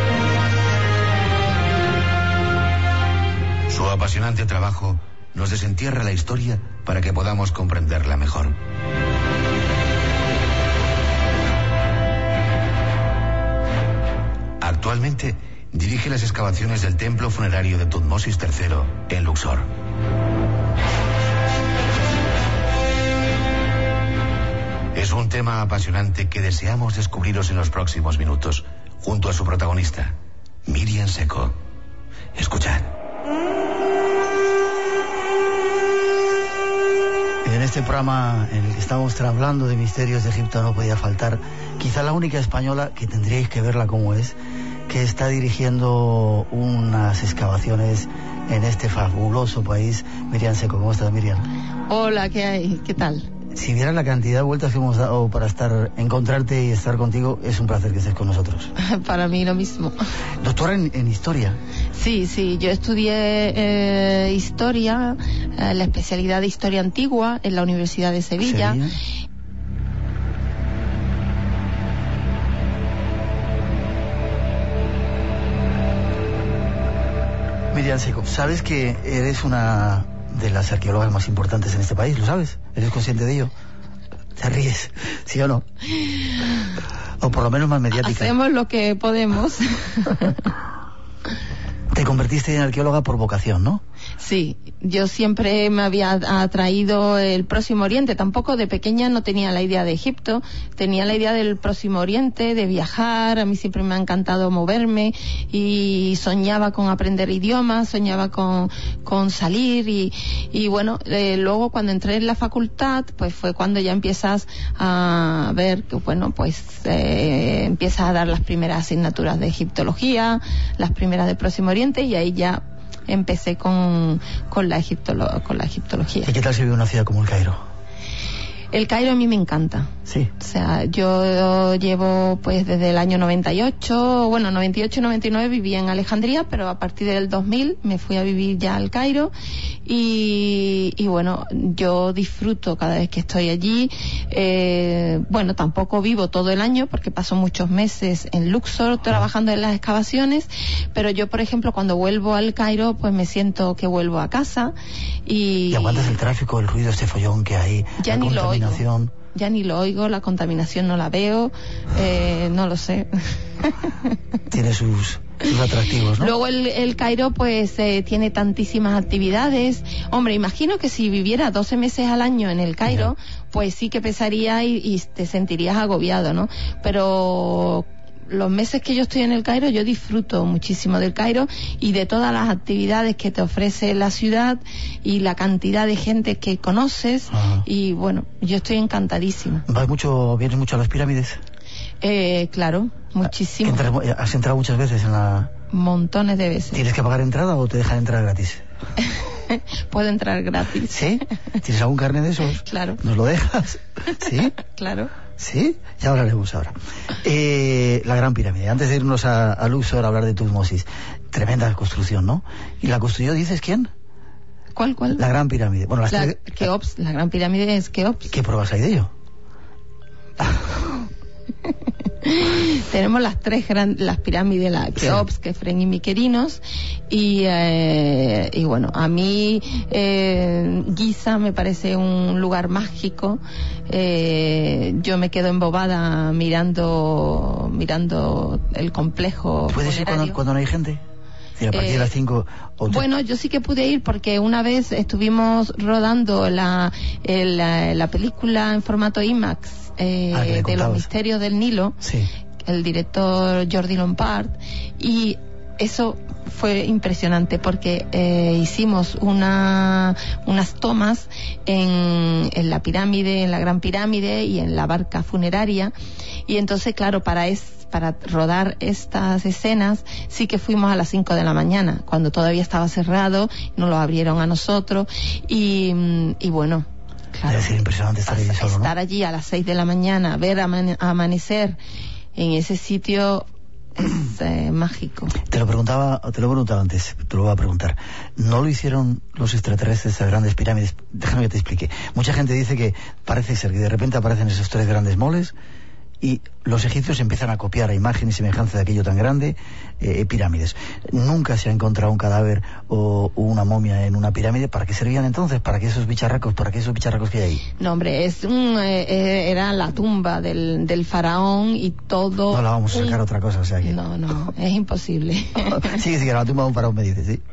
Su apasionante trabajo nos desentierra la historia para que podamos comprenderla mejor. Actualmente dirige las excavaciones del templo funerario de Tutmosis III en Luxor. Es un tema apasionante que deseamos descubriros en los próximos minutos, junto a su protagonista, Miriam Seco. Escuchad. este programa en el que estamos hablando de misterios de Egipto no podía faltar quizá la única española, que tendríais que verla como es, que está dirigiendo unas excavaciones en este fabuloso país. Miriam Seco, ¿cómo estás, Miriam? Hola, ¿qué hay? ¿Qué tal? Si vieras la cantidad de vueltas que hemos dado para encontrarte y estar contigo, es un placer que estés con nosotros. Para mí lo mismo. Doctora en historia. Sí, yo estudié historia, la especialidad de historia antigua en la Universidad de Sevilla. Miriam Seco, ¿sabes que eres una de las arqueólogas más importantes en este país? ¿Lo sabes? ¿Eres consciente de ello? ¿Te ríes? ¿Sí o no? O por lo menos más mediática. Hacemos lo que podemos. Te convertiste en arqueóloga por vocación, ¿no? Sí, yo siempre me había atraído el Próximo Oriente. Tampoco de pequeña no tenía la idea de Egipto, tenía la idea del Próximo Oriente, de viajar. A mí siempre me ha encantado moverme y soñaba con aprender idiomas, soñaba con salir y bueno, luego cuando entré en la facultad, pues fue cuando ya empiezas a ver que bueno, pues empiezas a dar las primeras asignaturas de egiptología, las primeras de Próximo Oriente, y ahí ya empecé con la egiptología. ¿Y qué tal se vive una ciudad como el Cairo? El Cairo a mí me encanta. Sí. O sea, yo llevo pues desde el año 98, bueno, 98 y 99 vivía en Alejandría, pero a partir del 2000 me fui a vivir ya al Cairo y bueno, yo disfruto cada vez que estoy allí. Bueno, tampoco vivo todo el año porque paso muchos meses en Luxor trabajando en las excavaciones, pero yo, por ejemplo, cuando vuelvo al Cairo, pues me siento que vuelvo a casa y aguantas el tráfico, el ruido, este follón que hay, ya la ni lo oigo. Ya ni lo oigo, la contaminación no la veo, no lo sé. Tiene sus atractivos, ¿no? Luego el Cairo pues tiene tantísimas actividades. Hombre, imagino que si viviera 12 meses al año en el Cairo, pues sí que pesaría y te sentirías agobiado, ¿no? Pero los meses que yo estoy en el Cairo, yo disfruto muchísimo del Cairo y de todas las actividades que te ofrece la ciudad y la cantidad de gente que conoces. Ajá. Y bueno, yo estoy encantadísima. ¿Vienes mucho a las pirámides? Claro, muchísimo. ¿Has entrado muchas veces en la...? Montones de veces. ¿Tienes que pagar entrada o te dejan entrar gratis? Puedo entrar gratis. ¿Sí? ¿Tienes algún carnet de esos? Claro. ¿Nos lo dejas? ¿Sí? Claro. ¿Sí? Ya hablaremos ahora. La Gran Pirámide. Antes de irnos a Luxor a hablar de Tutmosis. Tremenda construcción, ¿no? ¿Y la construyó, dices, quién? ¿Cuál? La Gran Pirámide. Bueno, Keops. La Gran Pirámide es Keops. ¿Qué pruebas hay de ello? Tenemos las pirámides, la Keops, Kefren y Miquerinos, y bueno, a mí Giza me parece un lugar mágico. Yo me quedo embobada mirando el complejo. ¿Puedes ir cuando no hay gente? A partir de las 5. Bueno, yo sí que pude ir porque una vez estuvimos rodando la película en formato IMAX de los misterios del Nilo. Sí. El director Jordi Lompard, y eso fue impresionante porque hicimos unas tomas en la pirámide, en la Gran Pirámide y en la barca funeraria, y entonces claro, para rodar estas escenas sí que fuimos a las 5 de la mañana, cuando todavía estaba cerrado, nos lo abrieron a nosotros y bueno, claro, debe ser impresionante estar allí solo, ¿no? Estar allí a las 6 de la mañana, ver amanecer en ese sitio es mágico. Te lo preguntaba antes, te lo voy a preguntar. ¿No lo hicieron los extraterrestres a grandes pirámides? Déjame que te explique. Mucha gente dice que parece ser que de repente aparecen esos 3 grandes moles y los egipcios empiezan a copiar a imagen y semejanza de aquello tan grande, pirámides. Nunca se ha encontrado un cadáver o una momia en una pirámide. ¿Para qué servían entonces? ¿Para qué esos bicharracos que hay ahí? No, hombre, era la tumba del faraón y todo. No la vamos a sacar otra cosa, o sea que... No, es imposible. Sí, era la tumba de un faraón, me dices, sí.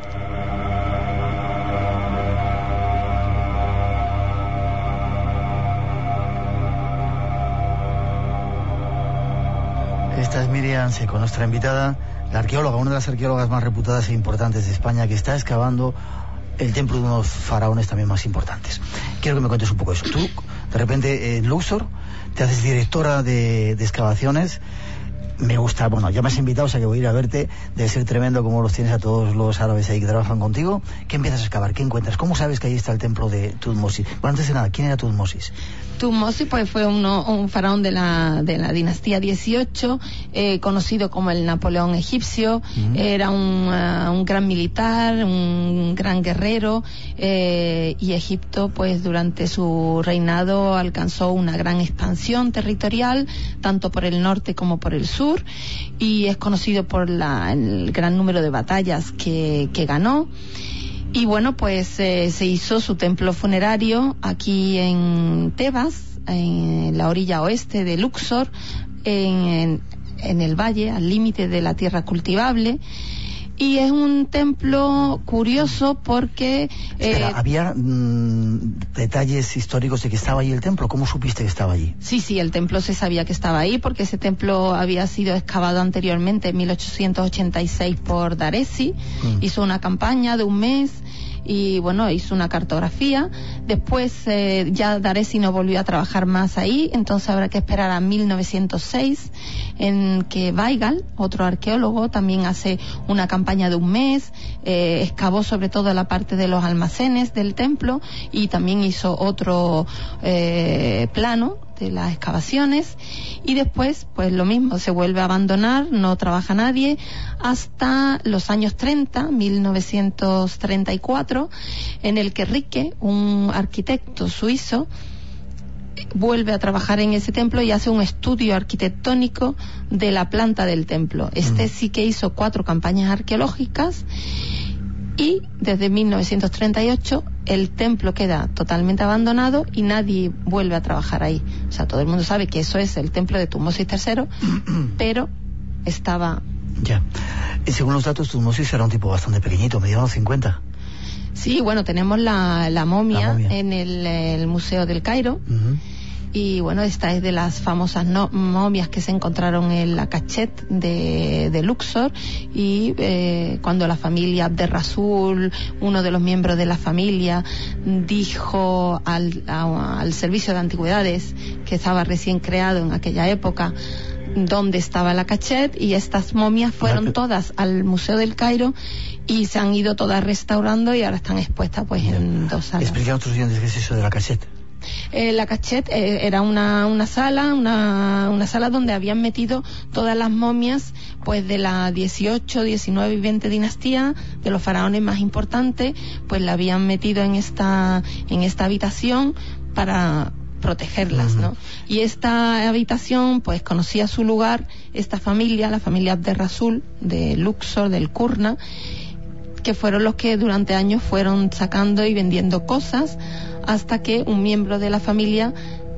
Esta es Miriam Seco, nuestra invitada, la arqueóloga, una de las arqueólogas más reputadas e importantes de España, que está excavando el templo de unos faraones también más importantes. Quiero que me cuentes un poco eso. Tú, de repente, en Luxor, te haces directora de excavaciones. Me gusta, bueno, ya me has invitado, o sea que voy a ir a verte. Debe ser tremendo como los tienes a todos los árabes ahí que trabajan contigo. ¿Qué empiezas a excavar? ¿Qué encuentras? ¿Cómo sabes que ahí está el templo de Tutmosis? Bueno, antes de nada, ¿quién era Tutmosis? Tutmosis pues fue un faraón de la dinastía 18, conocido como el Napoleón egipcio. Era un gran militar, un gran guerrero, y Egipto pues durante su reinado alcanzó una gran expansión territorial, tanto por el norte como por el sur, y es conocido por el gran número de batallas que ganó. Y bueno, pues se hizo su templo funerario aquí en Tebas, en la orilla oeste de Luxor, en el valle, al límite de la tierra cultivable. Y es un templo curioso porque... Espera, ¿había detalles históricos de que estaba ahí el templo? ¿Cómo supiste que estaba allí? Sí, el templo se sabía que estaba ahí porque ese templo había sido excavado anteriormente en 1886 por Daresi. Hizo una campaña de un mes y bueno, hizo una cartografía. Después ya Daresi no volvió a trabajar más ahí, entonces habrá que esperar a 1906 en que Weigel, otro arqueólogo, también hace una campaña de un mes, excavó sobre todo la parte de los almacenes del templo y también hizo otro plano de las excavaciones, y después pues lo mismo, se vuelve a abandonar, no trabaja nadie hasta los años 30, 1934, en el que Ricke, un arquitecto suizo, vuelve a trabajar en ese templo y hace un estudio arquitectónico de la planta del templo. Sí que hizo 4 campañas arqueológicas, y desde 1938 el templo queda totalmente abandonado y nadie vuelve a trabajar ahí. O sea, todo el mundo sabe que eso es el templo de Tutmosis III, pero estaba... Ya. Y según los datos, Tutmosis era un tipo bastante pequeñito, medía unos 50. Sí, bueno, tenemos la momia en el Museo del Cairo. Y bueno, esta es de las famosas momias que se encontraron en la Cachet de Luxor, y cuando la familia Abderrasul, uno de los miembros de la familia, dijo al servicio de antigüedades, que estaba recién creado en aquella época, dónde estaba la Cachet, y estas momias fueron todas al Museo del Cairo y se han ido todas restaurando y ahora están expuestas pues en 2 salas. Explica a otros oyentes qué es eso de la Cachet. La Cachet era una sala donde habían metido todas las momias pues de la 18, 19 y 20 dinastía, de los faraones más importantes, pues la habían metido en esta habitación para protegerlas, ¿no? Y esta habitación pues conocía su lugar esta familia, la familia Abderrasul de Luxor, del Kurna, que fueron los que durante años fueron sacando y vendiendo cosas, hasta que un miembro de la familia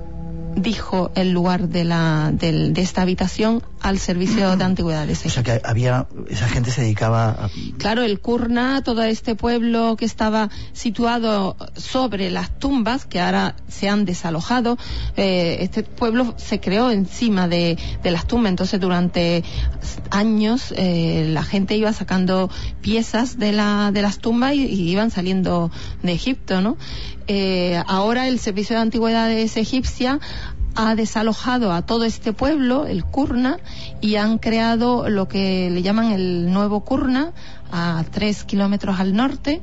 dijo el lugar de esta habitación al servicio de antigüedades. O sea que esa gente se dedicaba a... Claro, el Kurna, todo este pueblo que estaba situado sobre las tumbas, que ahora se han desalojado, este pueblo se creó encima de las tumbas, entonces durante años la gente iba sacando piezas de las tumbas y iban saliendo de Egipto, ¿no? Ahora el servicio de antigüedades egipcia ha desalojado a todo este pueblo, el Kurna, y han creado lo que le llaman el nuevo Kurna, a 3 kilómetros al norte,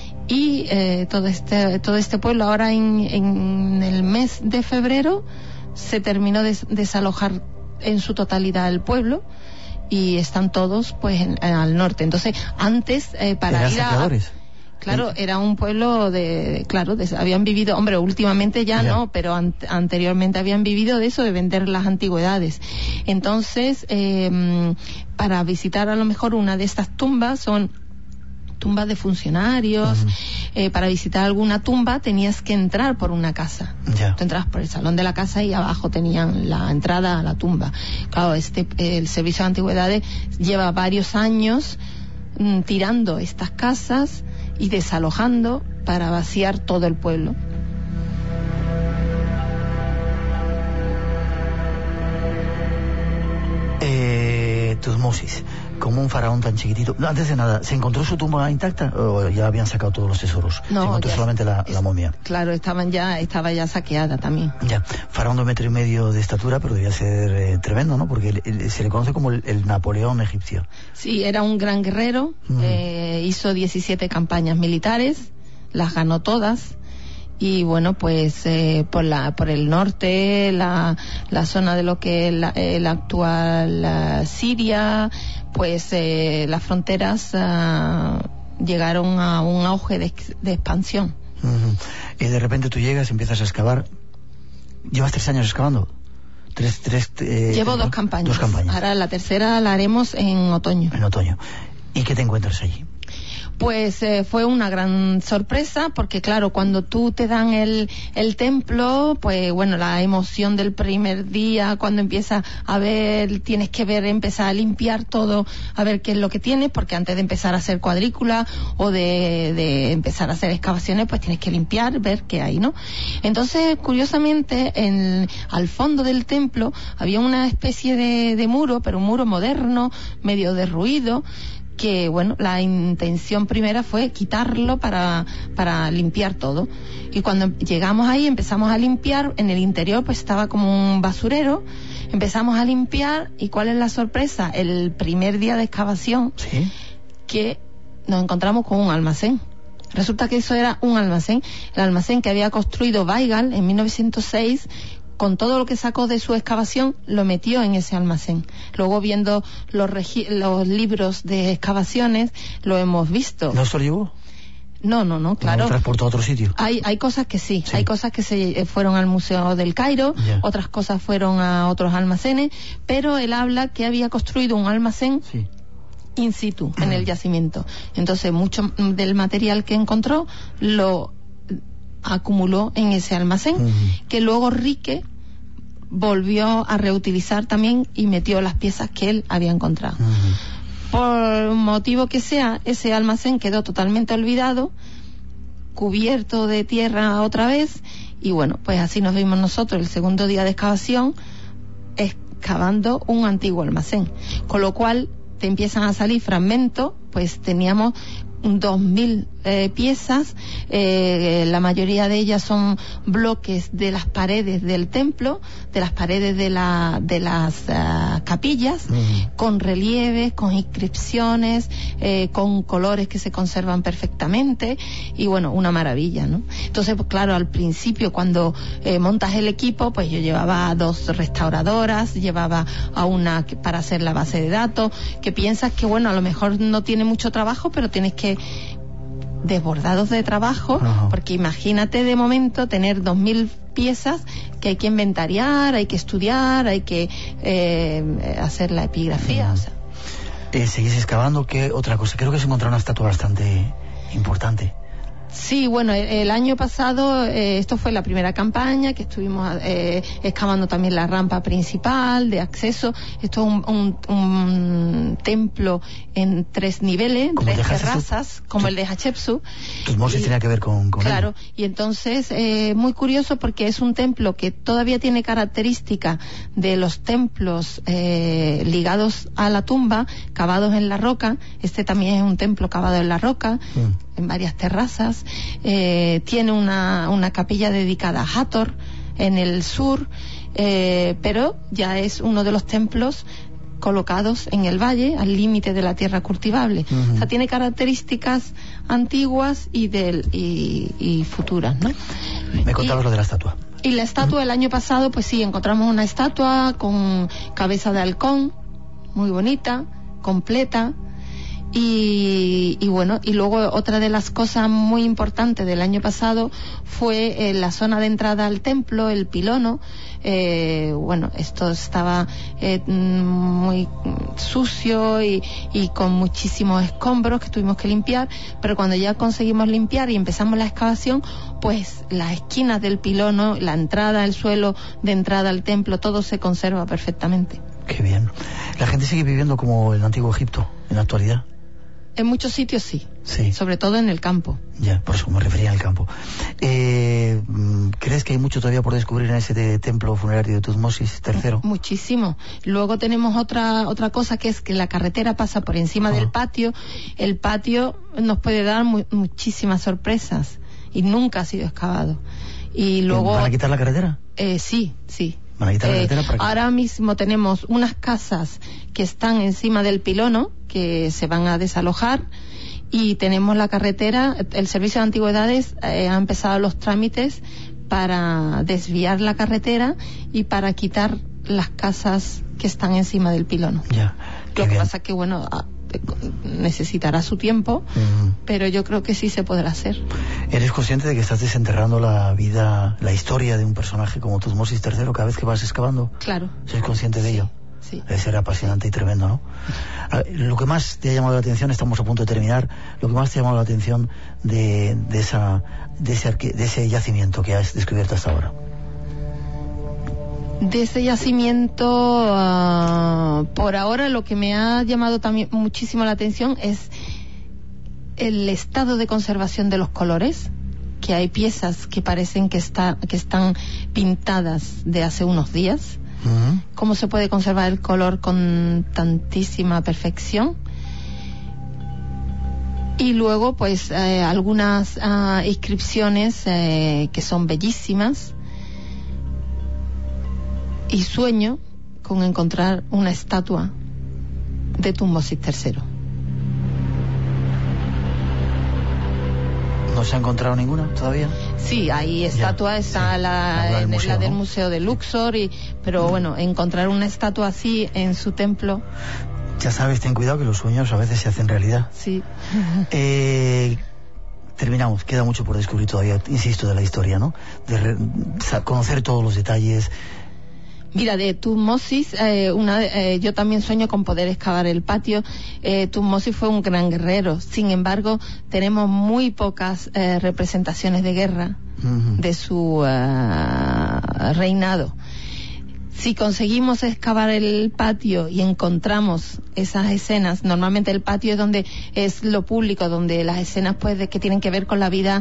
y todo este pueblo ahora en el mes de febrero se terminó de desalojar en su totalidad el pueblo, y están todos pues al norte. Entonces antes para ir a... Claro, era un pueblo habían vivido, hombre, últimamente ya no, pero anteriormente habían vivido de eso, de vender las antigüedades. Entonces, para visitar a lo mejor una de estas tumbas, son tumbas de funcionarios, para visitar alguna tumba tenías que entrar por una casa. Tú entrabas por el salón de la casa y abajo tenían la entrada a la tumba. Claro, el servicio de antigüedades lleva varios años tirando estas casas y desalojando para vaciar todo el pueblo. Tutmosis, como un faraón tan chiquitito. No, antes de nada, ¿se encontró su tumba intacta o ya habían sacado todos los tesoros? No, se encontró solamente la momia. Claro, estaba ya saqueada también. Ya, faraón de 1,5 metros de estatura, pero debía ser tremendo, ¿no? Porque se le conoce como el Napoleón egipcio. Sí, era un gran guerrero, hizo 17 campañas militares, las ganó todas. Y bueno, pues por el norte, la zona de lo que es la actual Siria, pues las fronteras llegaron a un auge de expansión. Y de repente tú llegas, empiezas a excavar. ¿Llevas 3 años excavando? Llevo 2 campañas. 2 campañas. Ahora la tercera la haremos en otoño. En otoño. ¿Y qué te encuentras allí? Pues fue una gran sorpresa, porque claro, cuando tú te dan el templo, pues bueno, la emoción del primer día, cuando empiezas a ver, tienes que ver, empezar a limpiar todo, a ver qué es lo que tienes, porque antes de empezar a hacer cuadrícula o de empezar a hacer excavaciones, pues tienes que limpiar, ver qué hay, ¿no? Entonces, curiosamente, al fondo del templo había una especie de muro, pero un muro moderno, medio derruido, que bueno, la intención primera fue quitarlo para limpiar todo. Y cuando llegamos ahí, empezamos a limpiar. En el interior pues estaba como un basurero. Empezamos a limpiar, y ¿cuál es la sorpresa? El primer día de excavación, ¿sí?, que nos encontramos con un almacén. Resulta que eso era un almacén, el almacén que había construido Weigand en 1906. Con todo lo que sacó de su excavación, lo metió en ese almacén. Luego, viendo los libros de excavaciones, lo hemos visto. ¿No se lo llevó? No, claro. ¿Lo transportó a otro sitio? Hay cosas que sí. Hay cosas que se fueron al Museo del Cairo, otras cosas fueron a otros almacenes, pero él habla que había construido un almacén in situ, en el yacimiento. Entonces, mucho del material que encontró lo acumuló en ese almacén, que luego Rique volvió a reutilizar también y metió las piezas que él había encontrado. Por motivo que sea, ese almacén quedó totalmente olvidado, cubierto de tierra otra vez, y bueno, pues así nos vimos nosotros el segundo día de excavación, excavando un antiguo almacén, con lo cual te empiezan a salir fragmentos. Pues teníamos 2.000 piezas, la mayoría de ellas son bloques de las paredes del templo, de las paredes de las capillas, con relieves, con inscripciones, con colores que se conservan perfectamente, y bueno, una maravilla, ¿no? Entonces, pues claro, al principio cuando montas el equipo, pues yo llevaba a 2 restauradoras, llevaba a una para hacer la base de datos, que piensas que bueno, a lo mejor no tiene mucho trabajo, pero tienes que desbordados de trabajo, porque imagínate de momento tener 2.000 piezas que hay que inventariar, hay que estudiar, hay que hacer la epigrafía. O sea. ¿Seguís excavando? ¿Qué otra cosa? Creo que se encontró una estatua bastante importante. Sí, bueno, el año pasado, esto fue la primera campaña, que estuvimos excavando también la rampa principal de acceso. Esto es un templo en 3 niveles, 3 terrazas, como el de Hatshepsut. Tutmosis tenía que ver con claro, él. Y entonces, muy curioso, porque es un templo que todavía tiene características de los templos ligados a la tumba, cavados en la roca. Este también es un templo cavado en la roca, en varias terrazas. Tiene una capilla dedicada a Hathor en el sur, pero ya es uno de los templos colocados en el valle, al límite de la tierra cultivable. O sea, tiene características antiguas y futuras, ¿no? Me contabas lo de la estatua. Y la estatua, el año pasado, pues sí, encontramos una estatua con cabeza de halcón, muy bonita, completa. Y bueno, y luego otra de las cosas muy importantes del año pasado fue la zona de entrada al templo, el pilono. Bueno, esto estaba muy sucio y con muchísimos escombros que tuvimos que limpiar, pero cuando ya conseguimos limpiar y empezamos la excavación, pues las esquinas del pilono, la entrada, el suelo de entrada al templo, todo se conserva perfectamente. Qué bien. ¿La gente sigue viviendo como en el Antiguo Egipto en la actualidad? En muchos sitios sí, sobre todo en el campo. Ya, por eso me refería al campo. ¿Qué ¿Crees que hay mucho todavía por descubrir en ese templo funerario de Tutmosis III? Muchísimo. Luego tenemos otra cosa, que es que la carretera pasa por encima del patio. El patio nos puede dar muchísimas sorpresas y nunca ha sido excavado. Y luego ¿van a quitar la carretera? Sí. ¿Van a quitar la carretera para qué? Ahora mismo tenemos unas casas que están encima del pilono que se van a desalojar. Y tenemos la carretera. El Servicio de Antigüedades ha empezado los trámites para desviar la carretera y para quitar las casas que están encima del pilono. Ya, lo que pasa es que, bueno, necesitará su tiempo, pero yo creo que sí se podrá hacer. ¿Eres consciente de que estás desenterrando la vida, la historia de un personaje como Tutmosis III cada vez que vas excavando? Claro. ¿Sois consciente de ello? Sí. Debe ser apasionante y tremendo, ¿no? Lo que más te ha llamado la atención, estamos a punto de terminar, lo que más te ha llamado la atención de ese yacimiento que has descubierto hasta ahora. De ese yacimiento, por ahora lo que me ha llamado también muchísimo la atención es el estado de conservación de los colores, que hay piezas que parecen que están pintadas de hace unos días. ¿Cómo se puede conservar el color con tantísima perfección? Y luego, pues, algunas inscripciones que son bellísimas. Y sueño con encontrar una estatua de Tutmosis III. ¿No se ha encontrado ninguna todavía? Sí, hay estatua, está la del Museo de Luxor, pero bueno, encontrar una estatua así en su templo. Ya sabes, ten cuidado que los sueños a veces se hacen realidad. Sí. Terminamos, queda mucho por descubrir todavía, insisto, de la historia, ¿no? De conocer todos los detalles. Mira, de Tutmosis, yo también sueño con poder excavar el patio. Tutmosis fue un gran guerrero. Sin embargo, tenemos muy pocas representaciones de guerra de su reinado. Si conseguimos excavar el patio y encontramos esas escenas, normalmente el patio es donde es lo público, donde las escenas pues que tienen que ver con la vida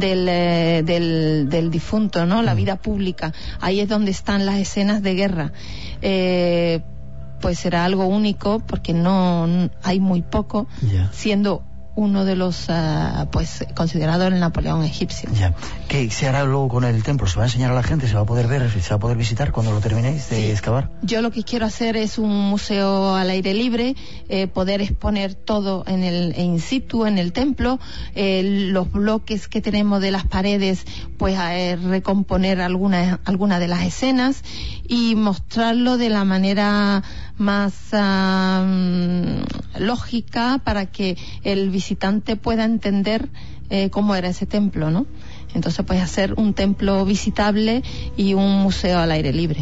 del difunto, ¿no? La vida pública. Ahí es donde están las escenas de guerra. Pues será algo único porque no hay muy poco, siendo uno de los pues considerado el Napoleón egipcio. Ya. ¿Qué se hará luego con el templo? ¿Se va a enseñar a la gente? ¿Se va a poder ver? ¿Se va a poder visitar cuando lo terminéis de excavar? Yo lo que quiero hacer es un museo al aire libre, poder exponer todo in situ en el templo, los bloques que tenemos de las paredes, pues recomponer alguna de las escenas y mostrarlo de la manera más lógica para que el visitante pueda entender cómo era ese templo, ¿no? Entonces, pues hacer un templo visitable y un museo al aire libre.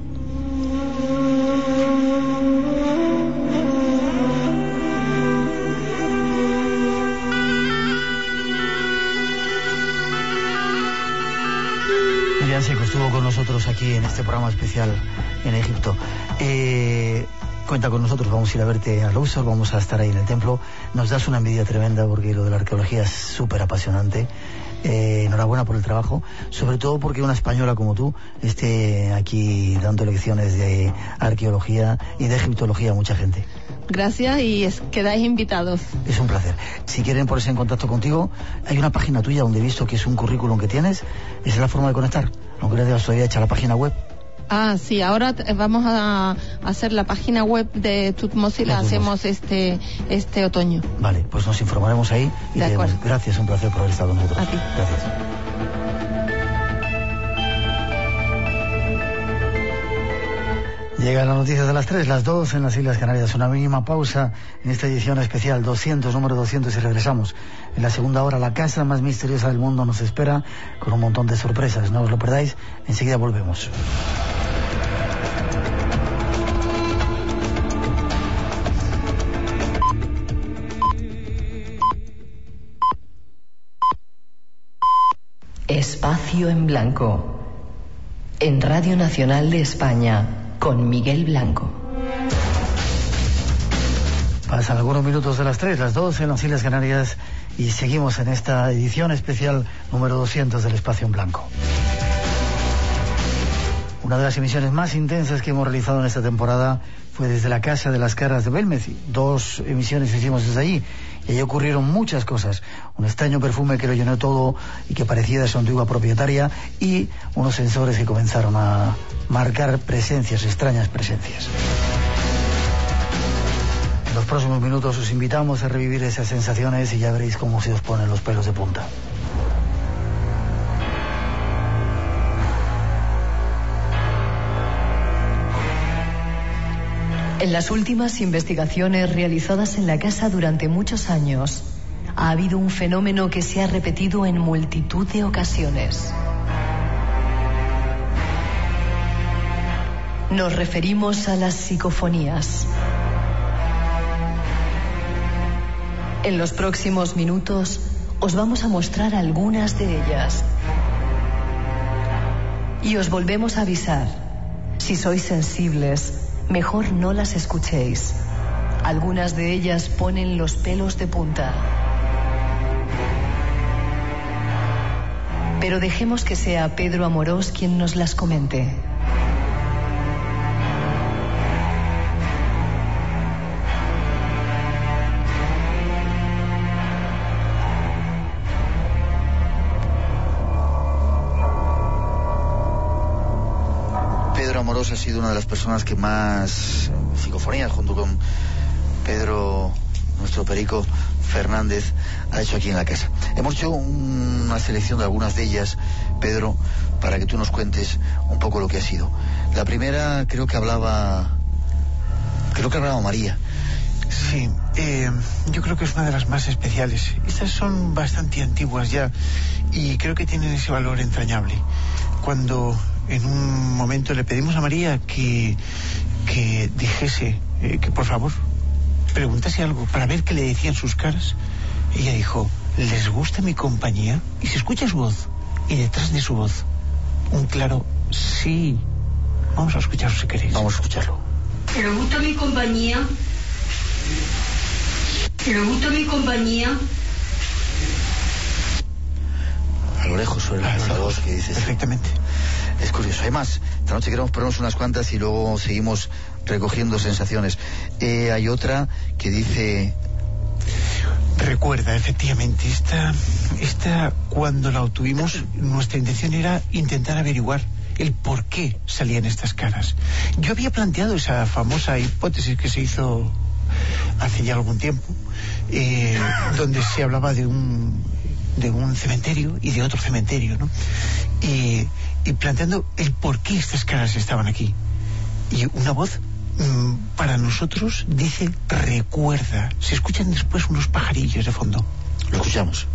Miriam Seco estuvo con nosotros aquí en este programa especial en Egipto. Cuenta con nosotros, vamos a ir a verte a Luxor, vamos a estar ahí en el templo. Nos das una envidia tremenda porque lo de la arqueología es súper apasionante. Enhorabuena por el trabajo, sobre todo porque una española como tú esté aquí dando lecciones de arqueología y de egiptología a mucha gente. Gracias y quedáis invitados. Es un placer. Si quieren ponerse en contacto contigo, hay una página tuya donde he visto que es un currículum que tienes. Esa es la forma de conectar, aunque no te has todavía hecho la página web. Sí, ahora vamos a hacer la página web de Tutmosis, la hacemos este otoño. Vale, pues nos informaremos ahí. Y de acuerdo. Gracias, un placer por haber estado con nosotros. A ti. Gracias. Llegan las noticias de las 3, las 2 en las Islas Canarias. Una mínima pausa en esta edición especial 200, número 200, y regresamos. En la segunda hora, la casa más misteriosa del mundo nos espera con un montón de sorpresas. No os lo perdáis, enseguida volvemos. Espacio en Blanco. En Radio Nacional de España, con Miguel Blanco. Pasan algunos minutos de las 3, las 2 en las Islas Canarias y seguimos en esta edición especial número 200 del Espacio en Blanco. Una de las emisiones más intensas que hemos realizado en esta temporada fue desde la Casa de las Caras de Belmez. 2 emisiones hicimos desde allí y allí ocurrieron muchas cosas. Un extraño perfume que lo llenó todo y que parecía de su antigua propietaria, y unos sensores que comenzaron a marcar presencias, extrañas presencias. En los próximos minutos os invitamos a revivir esas sensaciones y ya veréis cómo se os ponen los pelos de punta. En las últimas investigaciones realizadas en la casa durante muchos años, ha habido un fenómeno que se ha repetido en multitud de ocasiones. Nos referimos a las psicofonías. En los próximos minutos os vamos a mostrar algunas de ellas. Y os volvemos a avisar, si sois sensibles, mejor no las escuchéis. Algunas de ellas ponen los pelos de punta. Pero dejemos que sea Pedro Amorós quien nos las comente. Amorós ha sido una de las personas que más psicofonías, junto con Pedro, nuestro perico Fernández, ha hecho aquí en la casa. Hemos hecho una selección de algunas de ellas, Pedro, para que tú nos cuentes un poco lo que ha sido. La primera creo que hablaba María. Sí, yo creo que es una de las más especiales. Estas son bastante antiguas ya y creo que tienen ese valor entrañable. Cuando en un momento le pedimos a María que dijese, que por favor preguntase algo para ver qué le decían sus caras, ella dijo: ¿les gusta mi compañía? Y se escucha su voz, y detrás de su voz un claro sí. Vamos a escucharlo si queréis. Vamos a escucharlo. ¿Le gusta mi compañía? ¿Le gusta mi compañía? A lo lejos suena esa voz que dices. Perfectamente. Es curioso. Hay más. Esta noche queremos ponernos unas cuantas y luego seguimos recogiendo sensaciones. Hay otra que dice... Recuerda, efectivamente, esta cuando la obtuvimos, nuestra intención era intentar averiguar el por qué salían estas caras. Yo había planteado esa famosa hipótesis que se hizo hace ya algún tiempo, donde se hablaba de un cementerio y de otro cementerio, ¿no? Y planteando el por qué estas caras estaban aquí. Y una voz para nosotros dice recuerda. Se escuchan después unos pajarillos de fondo. Lo escuchamos.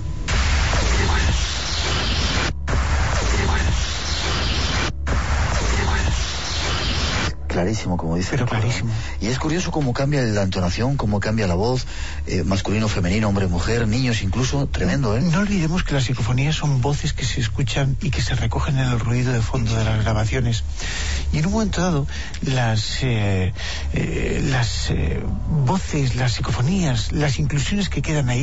Clarísimo, como dice. Pero clarísimo. Y es curioso cómo cambia la entonación, cómo cambia la voz, masculino, femenino, hombre, mujer, niños incluso, tremendo, ¿eh? No olvidemos que las psicofonías son voces que se escuchan y que se recogen en el ruido de fondo de las grabaciones. Y en un momento dado, las voces, las psicofonías, las inclusiones que quedan ahí,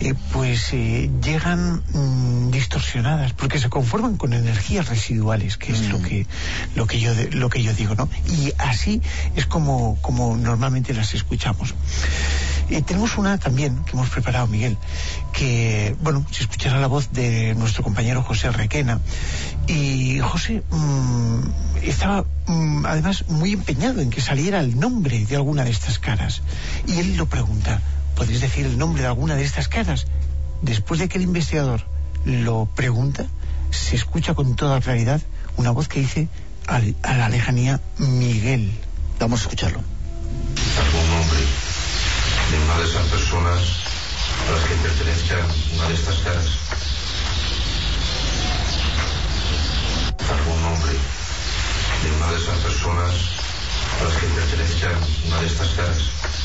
llegan distorsionadas, porque se conforman con energías residuales, que es lo que yo digo, ¿no? Y así es como normalmente las escuchamos. Tenemos una también que hemos preparado, Miguel, que, bueno, se escuchará la voz de nuestro compañero José Requena. Y José estaba además muy empeñado en que saliera el nombre de alguna de estas caras. Y él lo pregunta: ¿podéis decir el nombre de alguna de estas caras? Después de que el investigador lo pregunta, se escucha con toda claridad una voz que dice a la lejanía: Miguel. Vamos a escucharlo. ¿Algún nombre de una de esas personas a las que pertenezcan una de estas caras? ¿Algún nombre de una de esas personas a las que pertenezcan una de estas caras?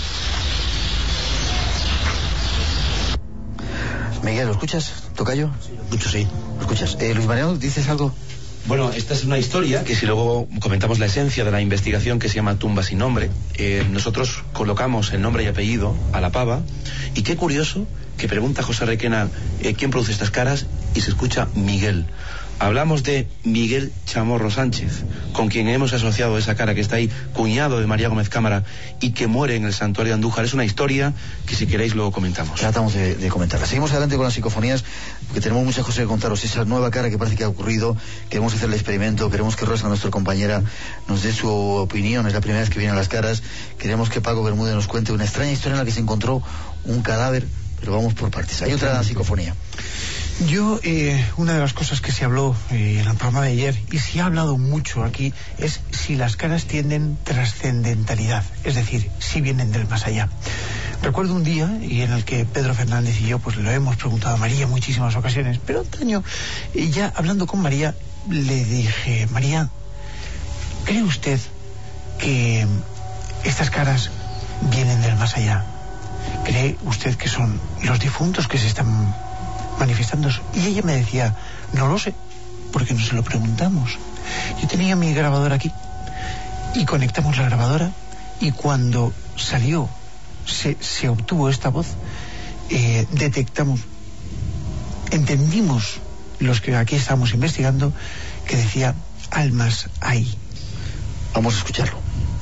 Miguel, ¿lo escuchas, tocayo? Mucho sí. ¿Lo escuchas? Luis Mariano, ¿dices algo? Bueno, esta es una historia que, si luego comentamos la esencia de la investigación, que se llama Tumba sin nombre, nosotros colocamos el nombre y apellido a la pava, y qué curioso que pregunta José Requena quién produce estas caras, y se escucha Miguel. Hablamos de Miguel Chamorro Sánchez, con quien hemos asociado esa cara que está ahí, cuñado de María Gómez Cámara y que muere en el santuario de Andújar. Es una historia que, si queréis, luego comentamos. Tratamos de comentarla. Seguimos adelante con las psicofonías, porque tenemos muchas cosas que contaros. Esa nueva cara que parece que ha ocurrido, queremos hacer el experimento, queremos que Rosa, nuestra compañera, nos dé su opinión. Es la primera vez que vienen a las caras. Queremos que Paco Bermúdez nos cuente una extraña historia en la que se encontró un cadáver, pero vamos por partes. Hay otra psicofonía. Yo, una de las cosas que se habló en el programa de ayer, y se ha hablado mucho aquí, es si las caras tienen trascendentalidad, es decir, si vienen del más allá. Recuerdo un día y en el que Pedro Fernández y yo pues lo hemos preguntado a María en muchísimas ocasiones, pero antaño, ya hablando con María, le dije: María, ¿cree usted que estas caras vienen del más allá? ¿Cree usted que son los difuntos que se están manifestando? Y ella me decía: no lo sé, porque no se lo preguntamos. Yo tenía mi grabadora aquí y conectamos la grabadora, y cuando salió, se obtuvo esta voz, detectamos, entendimos los que aquí estamos investigando, que decía: almas hay. Vamos a escucharlo.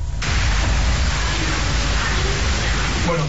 Bueno.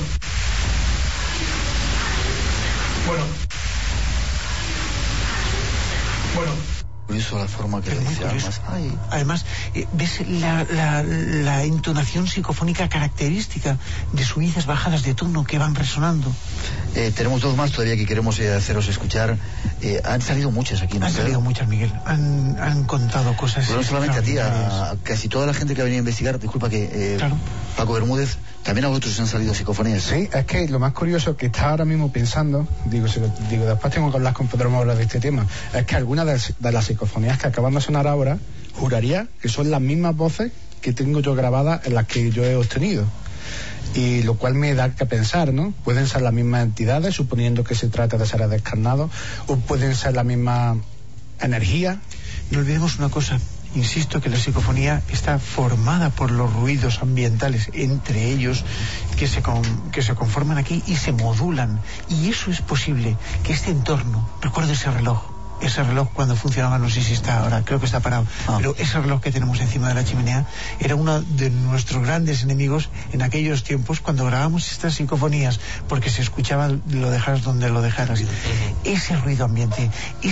Curioso la forma que le dice almas. Además, ves la entonación psicofónica característica de subidas, bajadas de tono que van resonando. Tenemos dos más todavía que queremos haceros escuchar. Han salido muchas aquí, ¿no? Han salido muchas, Miguel. Han contado cosas. Pero no solamente a ti, a casi toda la gente que ha venido a investigar. Disculpa que claro. Paco Bermúdez, también a vosotros han salido psicofonías. Sí, es que lo más curioso que está ahora mismo pensando, digo, después tengo que hablar con Pedro Maura de este tema, es que algunas de las psicofonías que acaban de sonar ahora, juraría que son las mismas voces que tengo yo grabadas en las que yo he obtenido. Y lo cual me da que pensar, ¿no? Pueden ser las mismas entidades, suponiendo que se trata de seres descarnados, o pueden ser la misma energía. No olvidemos una cosa. Insisto que la psicofonía está formada por los ruidos ambientales, entre ellos, que se conforman aquí y se modulan. Y eso es posible, que este entorno, recuerdo ese reloj cuando funcionaba, no sé si está ahora, creo que está parado, pero ese reloj que tenemos encima de la chimenea era uno de nuestros grandes enemigos en aquellos tiempos cuando grabamos estas psicofonías, porque se escuchaba lo dejaras donde lo dejaras. Ese ruido ambiente,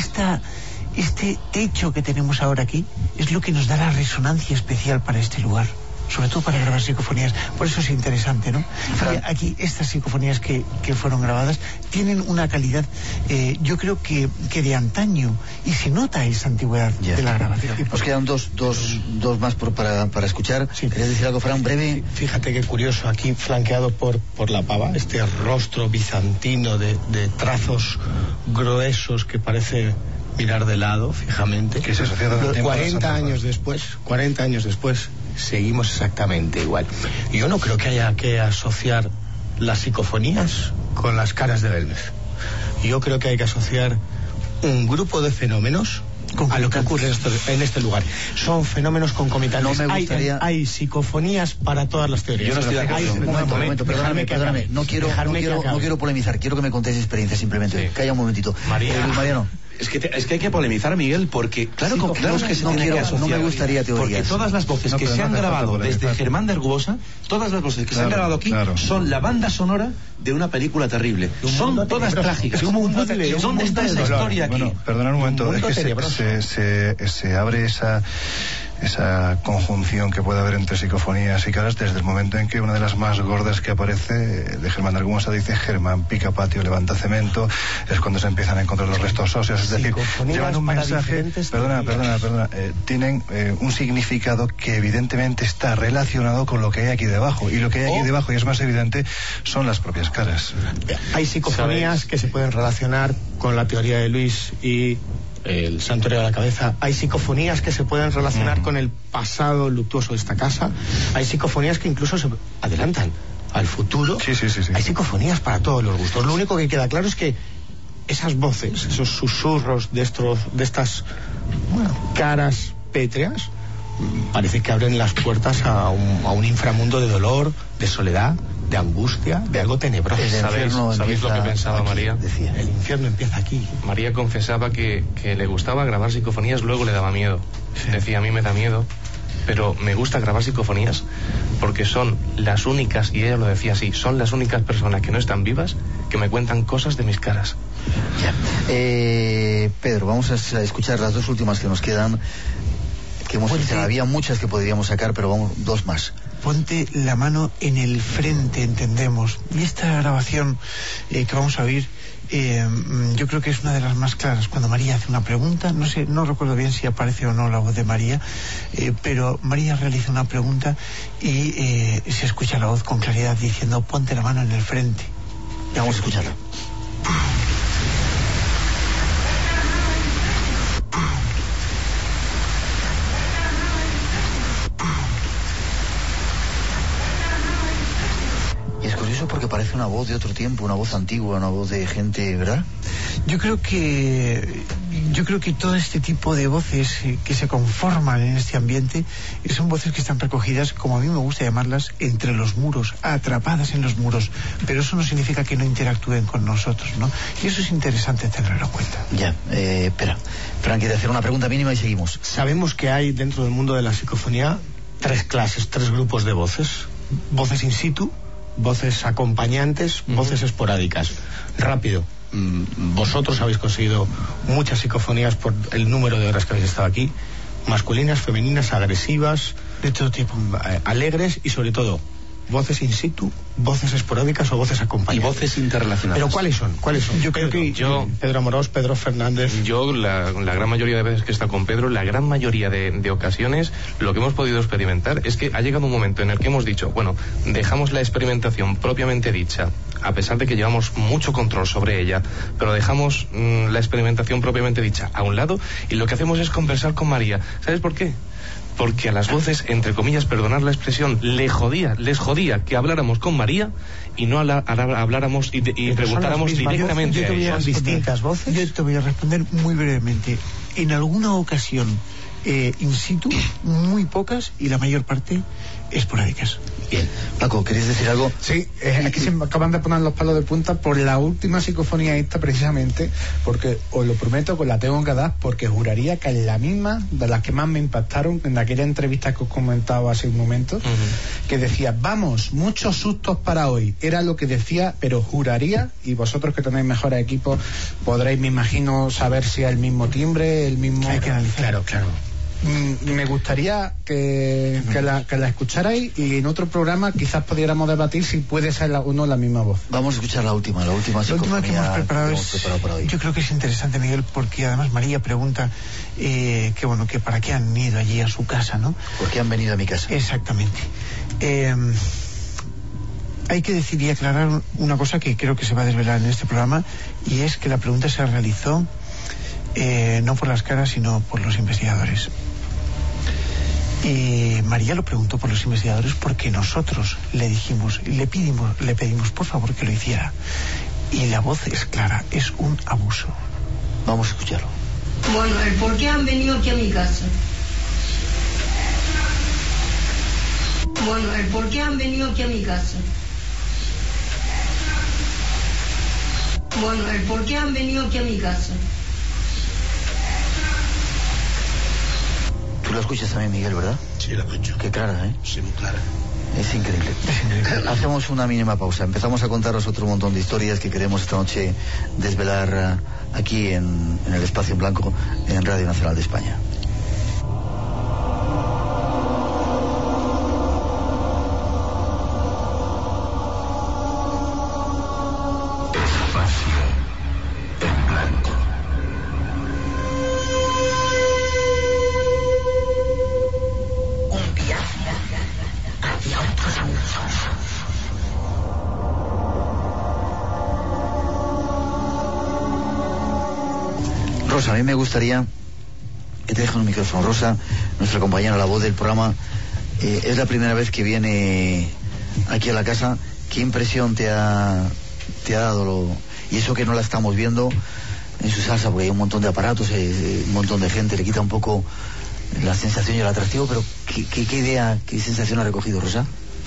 este techo que tenemos ahora aquí es lo que nos da la resonancia especial para este lugar, sobre todo para grabar psicofonías. Por eso es interesante, ¿no? Aquí estas psicofonías que fueron grabadas tienen una calidad, yo creo que de antaño, y se nota esa antigüedad de la grabación. Nos quedan dos más para escuchar. Sí. ¿Querías decir algo, Fran, breve? Fíjate qué curioso, aquí flanqueado por la pava, este rostro bizantino de trazos gruesos que parece mirar de lado fijamente, que se asocia todo el tiempo. 40 años después seguimos exactamente igual. Yo no creo que haya que asociar las psicofonías con las caras de Belmez. Yo creo que hay que asociar un grupo de fenómenos a lo que ocurre en este lugar. Son fenómenos concomitantes. No me gustaría... hay psicofonías para todas las teorías. Yo no estoy de acuerdo. Un momento, perdóname. No quiero polemizar. Quiero que me contéis experiencia simplemente. Sí. Calla un momentito. Mariano. Es que hay que polemizar, Miguel, porque claro que se tiene que asociar. No me gustaría teorías. Porque todas las voces que se han grabado desde Germán de Argubosa, todas las voces que se han grabado aquí son la banda sonora de una película terrible. Son todas trágicas. ¿Dónde está esa historia aquí? Bueno, perdonad un momento, es que se abre esa conjunción que puede haber entre psicofonías y caras desde el momento en que una de las más gordas que aparece de Germán de Argubosa dice: Germán pica patio, levanta cemento. Es cuando se empiezan a encontrar los restos óseos, es decir, llevan un mensaje, perdona, tienen un significado que evidentemente está relacionado con lo que hay aquí debajo, y lo que hay aquí debajo, y es más evidente, son las propias caras. Hay psicofonías que se pueden relacionar con la teoría de Luis y el santuario de la cabeza. Hay psicofonías que se pueden relacionar con el pasado luctuoso de esta casa. Hay psicofonías que incluso se adelantan al futuro. Sí. Hay psicofonías para todos los gustos. Lo único que queda claro es que esas voces, esos susurros de estas caras pétreas, parece que abren las puertas a un inframundo de dolor, de soledad, de angustia, de algo tenebroso. ¿Sabéis lo que pensaba María? Decía. El infierno empieza aquí. María confesaba que le gustaba grabar psicofonías, luego le daba miedo. Sí. Decía, a mí me da miedo, pero me gusta grabar psicofonías porque son las únicas, y ella lo decía así, son las únicas personas que no están vivas que me cuentan cosas de mis caras. Ya. Pedro, vamos a escuchar las dos últimas que nos quedan, que hemos escuchado. Había muchas que podríamos sacar, pero vamos, dos más. Ponte la mano en el frente, entendemos. Y esta grabación que vamos a oír, yo creo que es una de las más claras. Cuando María hace una pregunta, no recuerdo bien si aparece o no la voz de María, pero María realiza una pregunta y se escucha la voz con claridad diciendo, ponte la mano en el frente. Y vamos a escucharla. Porque parece una voz de otro tiempo, una voz antigua, una voz de gente, ¿verdad? Yo creo que todo este tipo de voces que se conforman en este ambiente son voces que están recogidas, como a mí me gusta llamarlas, entre los muros, atrapadas en los muros, pero eso no significa que no interactúen con nosotros, ¿no? Y eso es interesante tenerlo en cuenta. Ya, espera, Fran quiere hacer una pregunta mínima y seguimos. Sabemos que hay dentro del mundo de la psicofonía tres grupos de voces: voces in situ, voces acompañantes, voces esporádicas. Rápido, vosotros habéis conseguido muchas psicofonías por el número de horas que habéis estado aquí, masculinas, femeninas, agresivas, de todo tipo, alegres y sobre todo voces in situ, voces esporádicas o voces acompañantes. Y voces interrelacionadas. ¿Pero cuáles son? Yo creo que Pedro Amorós, Pedro Fernández. Yo la gran mayoría de veces que he estado con Pedro, la gran mayoría de ocasiones, lo que hemos podido experimentar es que ha llegado un momento en el que hemos dicho, bueno, dejamos la experimentación propiamente dicha, a pesar de que llevamos mucho control sobre ella, pero dejamos la experimentación propiamente dicha a un lado y lo que hacemos es conversar con María. ¿Sabes por qué? Porque a las voces, entre comillas, perdonar la expresión, les jodía que habláramos con María y no habláramos y preguntáramos directamente a ella. Distintas voces. Yo te voy a responder muy brevemente. En alguna ocasión in situ, muy pocas, y la mayor parte esporádicas. Bien. Paco, ¿queréis decir algo? Sí, aquí se me acaban de poner los palos de punta por la última psicofonía esta, precisamente, porque os lo prometo que la tengo que dar, porque juraría que es la misma de las que más me impactaron en aquella entrevista que os comentaba hace un momento, que decía, vamos, muchos sustos para hoy, era lo que decía, pero juraría, y vosotros que tenéis mejores equipos podréis, me imagino, saber si es el mismo timbre, el mismo... Hay que analizar. Claro. Me gustaría que la escucharais, y en otro programa quizás pudiéramos debatir si puede ser o no la misma voz. Vamos a escuchar la última que hemos preparado para hoy. Yo creo que es interesante, Miguel, porque además María pregunta que para qué han ido allí a su casa, ¿no? ¿Por qué han venido a mi casa? Exactamente. Hay que decir y aclarar una cosa que creo que se va a desvelar en este programa, y es que la pregunta se realizó no por las caras, sino por los investigadores. María lo preguntó por los investigadores porque nosotros le dijimos, le pedimos por favor que lo hiciera, y la voz es clara, es un abuso. Vamos a escucharlo. Bueno, el por qué han venido aquí a mi casa. Bueno, el por qué han venido aquí a mi casa. Bueno, el por qué han venido aquí a mi casa. Tú lo escuchas también, Miguel, ¿verdad? Sí, lo escucho. Qué clara, ¿eh? Sí, muy clara. Es increíble. Hacemos una mínima pausa. Empezamos a contaros otro montón de historias que queremos esta noche desvelar aquí en el Espacio en Blanco, en Radio Nacional de España. Rosa, a mí me gustaría que te dejen un micrófono. Rosa, nuestra compañera, la voz del programa, es la primera vez que viene aquí a la casa. ¿Qué impresión te ha dado? Y eso que no la estamos viendo en su salsa, porque hay un montón de aparatos, un montón de gente, le quita un poco la sensación y el atractivo, pero ¿qué idea, qué sensación ha recogido, Rosa?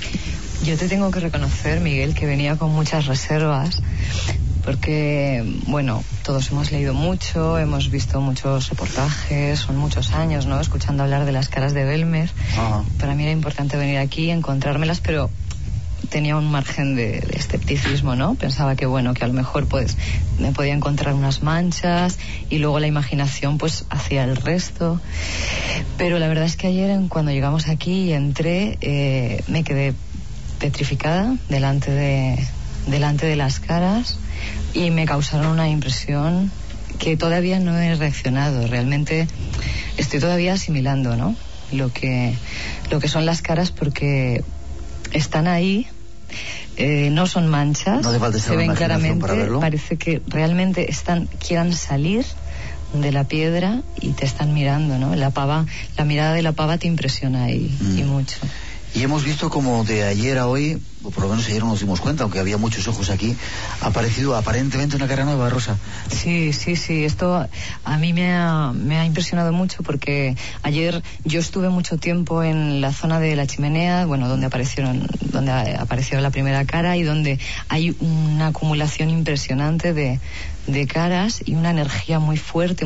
Yo te tengo que reconocer, Miguel, que venía con muchas reservas, porque, bueno, todos hemos leído mucho, hemos visto muchos reportajes, son muchos años, ¿no?, escuchando hablar de las caras de Belmez. Para mí era importante venir aquí, encontrármelas, pero tenía un margen de escepticismo, ¿no? Pensaba que, bueno, que a lo mejor pues me podía encontrar unas manchas y luego la imaginación pues hacía el resto. Pero la verdad es que ayer, cuando llegamos aquí y entré, me quedé petrificada delante de las caras y me causaron una impresión que todavía no he reaccionado. Realmente estoy todavía asimilando, ¿no?, lo que son las caras, porque están ahí, no son manchas, no se ven claramente, parece que realmente quieran salir de la piedra y te están mirando, ¿no? La mirada de la pava te impresiona y mucho. Y hemos visto como de ayer a hoy, o por lo menos ayer no nos dimos cuenta, aunque había muchos ojos aquí, ha aparecido aparentemente una cara nueva, Rosa. Sí, esto a mí me ha impresionado mucho, porque ayer yo estuve mucho tiempo en la zona de la chimenea, bueno, donde apareció la primera cara y donde hay una acumulación impresionante de caras y una energía muy fuerte,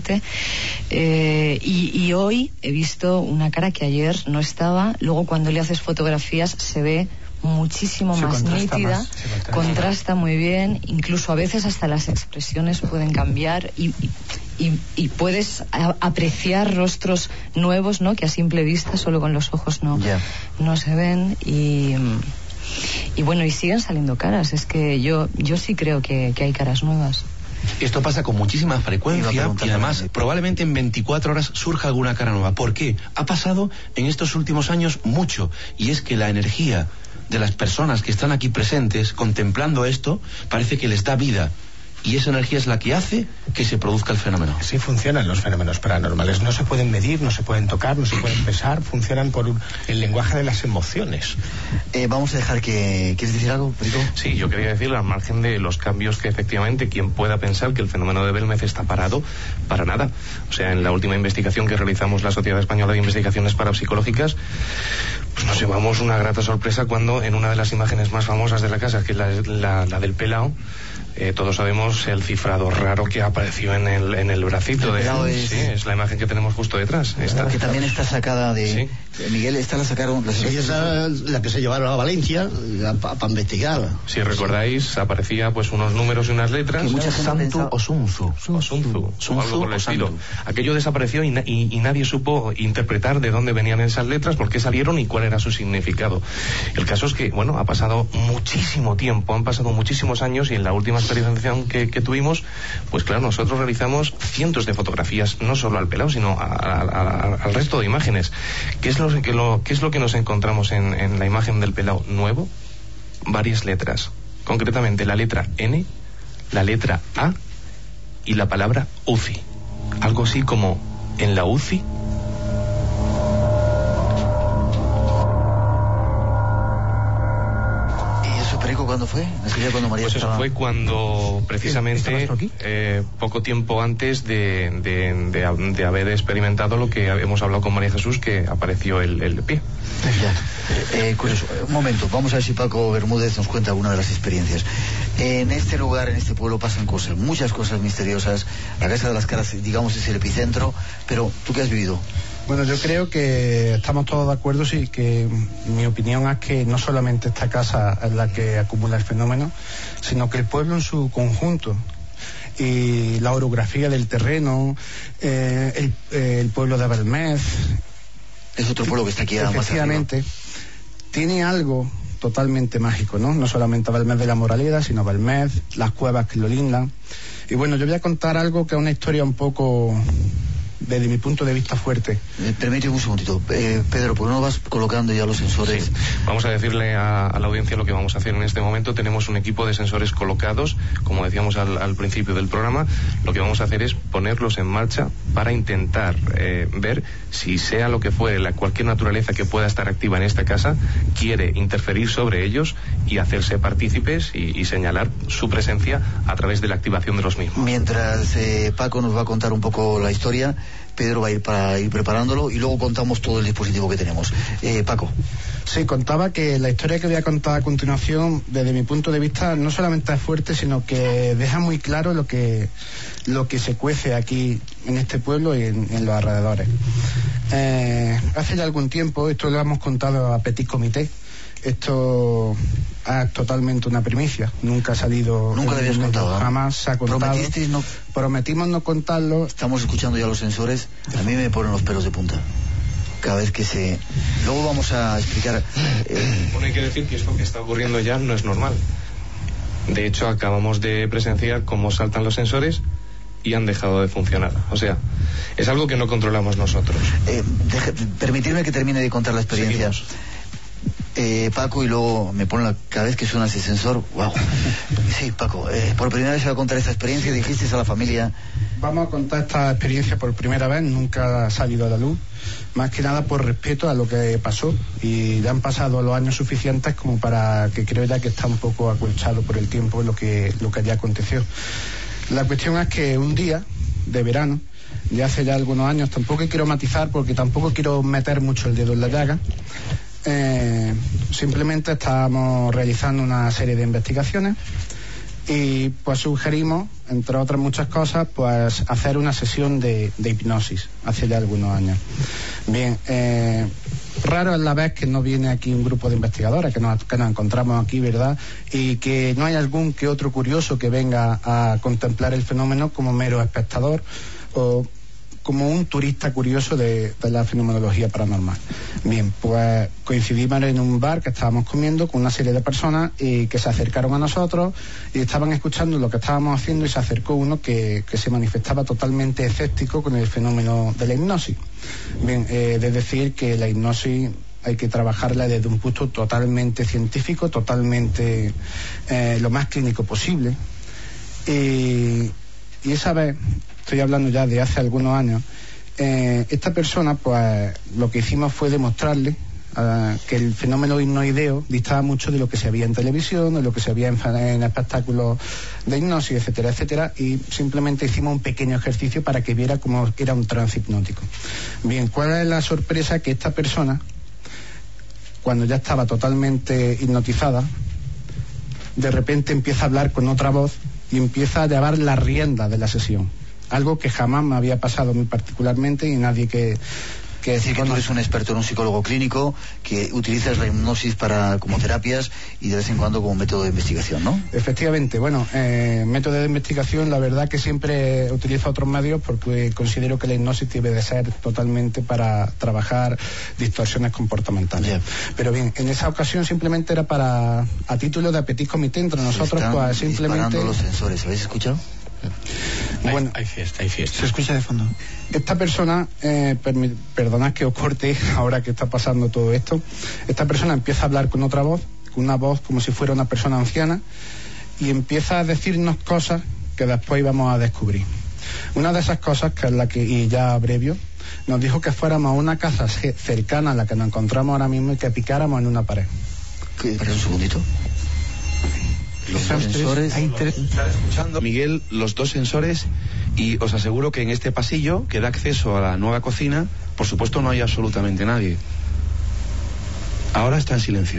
y hoy he visto una cara que ayer no estaba. Luego, cuando le haces fotografías, se ve muchísimo más nítida, contrasta muy bien, incluso a veces hasta las expresiones pueden cambiar y puedes apreciar rostros nuevos, ¿no?, que a simple vista solo con los ojos no se ven. Y bueno, y siguen saliendo caras. Es que yo sí creo que hay caras nuevas. Esto pasa con muchísima frecuencia y además probablemente en 24 horas surja alguna cara nueva. ¿Por qué? Ha pasado en estos últimos años mucho, y es que la energía de las personas que están aquí presentes contemplando esto parece que les da vida. Y esa energía es la que hace que se produzca el fenómeno. Sí funcionan los fenómenos paranormales. No se pueden medir, no se pueden tocar, no se pueden pesar. Funcionan por el lenguaje de las emociones. Vamos a dejar que... ¿Quieres decir algo, Perico? Sí, yo quería decir, al margen de los cambios que efectivamente quien pueda pensar que el fenómeno de Belmez está parado, para nada. O sea, en la última investigación que realizamos la Sociedad Española de Investigaciones Parapsicológicas, pues nos llevamos una grata sorpresa cuando en una de las imágenes más famosas de la casa, que es la del pelao, todos sabemos el cifrado raro que apareció en el bracito de él. Sí, es la imagen que tenemos justo detrás. Esta. Que también está sacada de... Sí. Miguel, esta la sacaron... Sí, esa es la que se llevaron a Valencia para investigar. Si recordáis, aparecía pues unos números y unas letras. Santu o Sunzu. O algo por el estilo. Aquello desapareció y nadie supo interpretar de dónde venían esas letras, por qué salieron y cuál era su significado. El caso es que, bueno, ha pasado muchísimo tiempo, han pasado muchísimos años, y en la última experimentación que tuvimos, pues claro, nosotros realizamos cientos de fotografías, no solo al pelao, sino al resto de imágenes. ¿Qué es lo que nos encontramos en la imagen del pelao nuevo? Varias letras, concretamente la letra N, la letra A y la palabra UCI. Algo así como en la UCI. ¿Cuándo fue? Cuando María pues eso fue cuando precisamente poco tiempo antes de haber experimentado lo que hemos hablado con María Jesús, que apareció el pie. Curioso. Un momento, vamos a ver si Paco Bermúdez nos cuenta alguna de las experiencias. En este lugar, en este pueblo, pasan cosas, muchas cosas misteriosas. La Casa de las Caras, digamos, es el epicentro, pero ¿tú qué has vivido? Bueno, yo creo que estamos todos de acuerdo, sí, que mi opinión es que no solamente esta casa es la que acumula el fenómeno, sino que el pueblo en su conjunto, y la orografía del terreno, el pueblo de Belmez, es otro pueblo que está aquí efectivamente, tiene algo totalmente mágico, ¿no? No solamente Belmez de la Moraleda, sino Belmez, las cuevas que lo lindan. Y bueno, yo voy a contar algo que es una historia un poco... desde mi punto de vista fuerte. Permíteme un segundito, Pedro, ¿por qué no vas colocando ya los sensores? Sí. Vamos a decirle a la audiencia lo que vamos a hacer en este momento. Tenemos un equipo de sensores colocados, como decíamos al principio del programa. Lo que vamos a hacer es ponerlos en marcha para intentar ver si, sea lo que fuere, cualquier naturaleza que pueda estar activa en esta casa, quiere interferir sobre ellos y hacerse partícipes y señalar su presencia a través de la activación de los mismos. Mientras Paco nos va a contar un poco la historia, Pedro va a ir preparándolo y luego contamos todo el dispositivo que tenemos. Paco. Sí, contaba que la historia que voy a contar a continuación, desde mi punto de vista, no solamente es fuerte, sino que deja muy claro lo que se cuece aquí en este pueblo y en los alrededores. Hace ya algún tiempo, esto lo hemos contado a Petit Comité, esto es totalmente una primicia, nunca ha salido... Nunca lo habías contado, ¿no? Jamás se ha contado. Prometimos no contarlo. Estamos escuchando ya los sensores, a mí me ponen los pelos de punta. Cada vez que se... Luego vamos a explicar... Bueno, hay que decir que esto que está ocurriendo ya no es normal. De hecho, acabamos de presenciar cómo saltan los sensores y han dejado de funcionar. O sea, es algo que no controlamos nosotros. Permitirme que termine de contar la experiencia. Paco, y luego me pone cada vez que suena ese sensor, wow. Sí, Paco, por primera vez se va a contar esta experiencia, dijiste a la familia... Vamos a contar esta experiencia por primera vez, nunca ha salido a la luz, más que nada por respeto a lo que pasó, y ya han pasado los años suficientes como para que creo ya que está un poco acolchado por el tiempo lo que ya aconteció. La cuestión es que un día de verano, de hace ya algunos años, tampoco quiero matizar porque tampoco quiero meter mucho el dedo en la llaga, simplemente estábamos realizando una serie de investigaciones y pues sugerimos, entre otras muchas cosas, pues hacer una sesión de hipnosis hace ya algunos años. Bien, raro es la vez que no viene aquí un grupo de investigadores, que nos encontramos aquí, ¿verdad? Y que no hay algún que otro curioso que venga a contemplar el fenómeno como mero espectador o como un turista curioso de la fenomenología paranormal. Bien, pues coincidimos en un bar que estábamos comiendo con una serie de personas y que se acercaron a nosotros y estaban escuchando lo que estábamos haciendo, y se acercó uno que se manifestaba totalmente escéptico con el fenómeno de la hipnosis. Bien, de decir que la hipnosis hay que trabajarla desde un punto totalmente científico, totalmente lo más clínico posible. Y esa vez, estoy hablando ya de hace algunos años, esta persona, pues lo que hicimos fue demostrarle que el fenómeno hipnoideo distaba mucho de lo que se veía en televisión, de lo que se veía en espectáculos de hipnosis, etcétera, etcétera, y simplemente hicimos un pequeño ejercicio para que viera cómo era un trance hipnótico. Bien, ¿cuál es la sorpresa? Que esta persona, cuando ya estaba totalmente hipnotizada, de repente empieza a hablar con otra voz y empieza a llevar la rienda de la sesión. Algo que jamás me había pasado a mí particularmente, y nadie que decir que tú eres un experto, en un psicólogo clínico, que utilizas la hipnosis como terapias y de vez en cuando como método de investigación, ¿no? Efectivamente, bueno, método de investigación, la verdad que siempre utilizo otros medios porque considero que la hipnosis debe de ser totalmente para trabajar distorsiones comportamentales. Yeah. Pero bien, en esa ocasión simplemente era a título de Petit Comité entre nosotros, pues simplemente... disparando los sensores, ¿habéis escuchado? Bueno, hay fiesta. Se escucha de fondo. Esta persona, perdonad que os corte ahora que está pasando todo esto, esta persona empieza a hablar con otra voz, con una voz como si fuera una persona anciana, y empieza a decirnos cosas que después íbamos a descubrir. Una de esas cosas, que es la que, y ya abrevio, nos dijo que fuéramos a una casa cercana a la que nos encontramos ahora mismo y que picáramos en una pared. Espera un segundito. Los sensores. Están escuchando, Miguel, los dos sensores, y os aseguro que en este pasillo que da acceso a la nueva cocina, por supuesto no hay absolutamente nadie. Ahora está en silencio.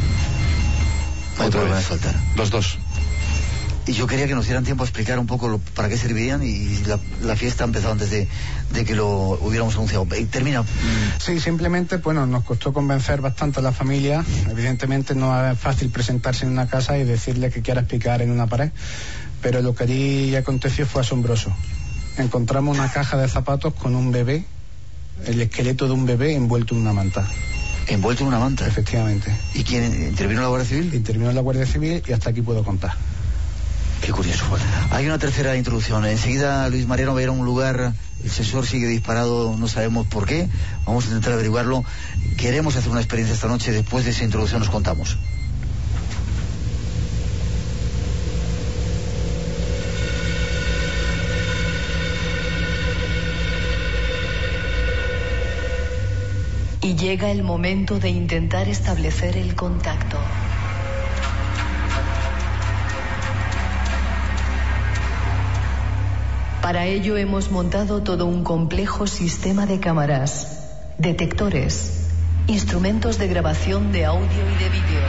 Otra vez van a saltar. Los dos. Y yo quería que nos dieran tiempo a explicar un poco para qué servirían, y la fiesta ha empezado antes de que lo hubiéramos anunciado. Termina. Sí, simplemente, bueno, nos costó convencer bastante a la familia. Evidentemente no es fácil presentarse en una casa y decirle que quiera explicar en una pared, pero lo que allí aconteció fue asombroso. Encontramos una caja de zapatos con un bebé, el esqueleto de un bebé envuelto en una manta. ¿Envuelto en una manta? Efectivamente. ¿Y quién intervino la Guardia Civil? Intervino la Guardia Civil, y hasta aquí puedo contar. Qué curioso. Hay una tercera introducción. Enseguida Luis Mariano va a ir a un lugar, el sensor sigue disparado, no sabemos por qué. Vamos a intentar averiguarlo. Queremos hacer una experiencia esta noche. Después de esa introducción nos contamos. Y llega el momento de intentar establecer el contacto. Para ello hemos montado todo un complejo sistema de cámaras, detectores, instrumentos de grabación de audio y de vídeo,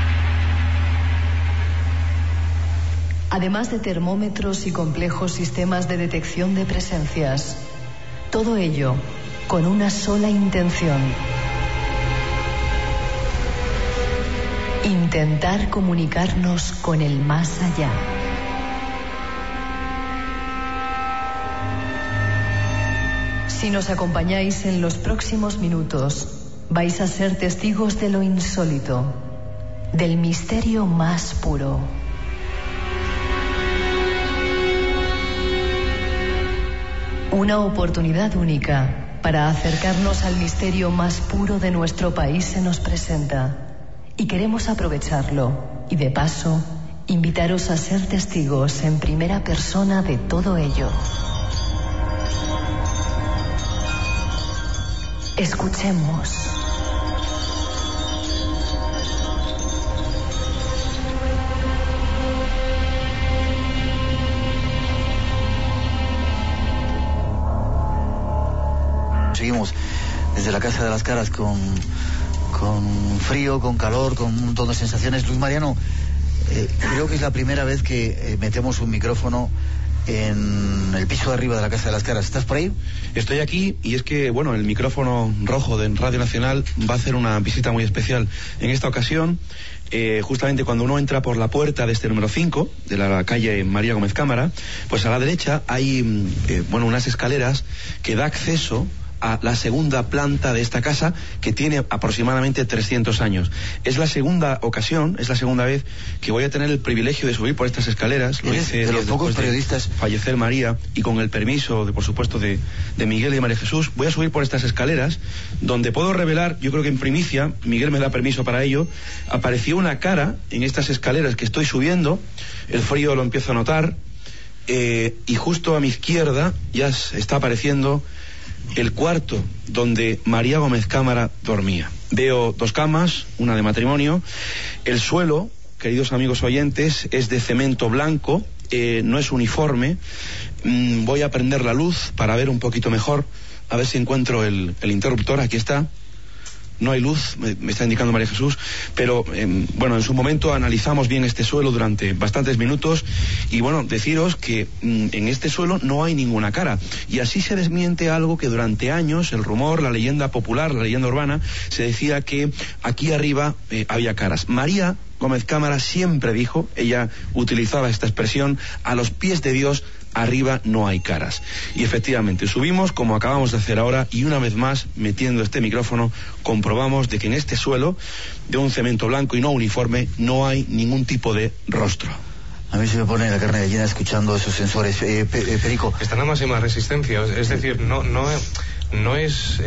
además de termómetros y complejos sistemas de detección de presencias. Todo ello con una sola intención: intentar comunicarnos con el más allá. Si nos acompañáis en los próximos minutos, vais a ser testigos de lo insólito, del misterio más puro. Una oportunidad única para acercarnos al misterio más puro de nuestro país se nos presenta. Y queremos aprovecharlo y, de paso, invitaros a ser testigos en primera persona de todo ello. Escuchemos. Seguimos desde la Casa de las Caras con frío, con calor, con un montón de sensaciones. Luis Mariano, creo que es la primera vez que metemos un micrófono en el piso de arriba de la Casa de las Caras. ¿Estás por ahí? Estoy aquí, y es que, bueno, el micrófono rojo de Radio Nacional va a hacer una visita muy especial. En esta ocasión, justamente cuando uno entra por la puerta de este número 5, de la calle María Gómez Cámara, pues a la derecha hay, unas escaleras que da acceso a la segunda planta de esta casa, que tiene aproximadamente 300 años. Es la segunda ocasión, es la segunda vez que voy a tener el privilegio de subir por estas escaleras. Lo hice de los pocos periodistas. Fallecer María, y con el permiso, por supuesto, de Miguel y de María Jesús, voy a subir por estas escaleras, donde puedo revelar, yo creo que en primicia, Miguel me da permiso para ello, apareció una cara en estas escaleras que estoy subiendo, el frío lo empiezo a notar, y justo a mi izquierda ya está apareciendo el cuarto donde María Gómez Cámara dormía. Veo 2 camas, una de matrimonio. El suelo, queridos amigos oyentes, es de cemento blanco, no es uniforme. Voy a prender la luz para ver un poquito mejor, a ver si encuentro el interruptor. Aquí está. No hay luz, me está indicando María Jesús, pero en su momento analizamos bien este suelo durante bastantes minutos, y deciros que en este suelo no hay ninguna cara, y así se desmiente algo que durante años, el rumor, la leyenda popular, la leyenda urbana, se decía que aquí arriba había caras. María Gómez Cámara siempre dijo, ella utilizaba esta expresión: a los pies de Dios arriba no hay caras. Y efectivamente subimos, como acabamos de hacer ahora, y una vez más, metiendo este micrófono, comprobamos de que en este suelo de un cemento blanco y no uniforme no hay ningún tipo de rostro. A mí se me pone la carne gallina escuchando esos sensores. Perico. Está en la máxima resistencia, es decir, no es...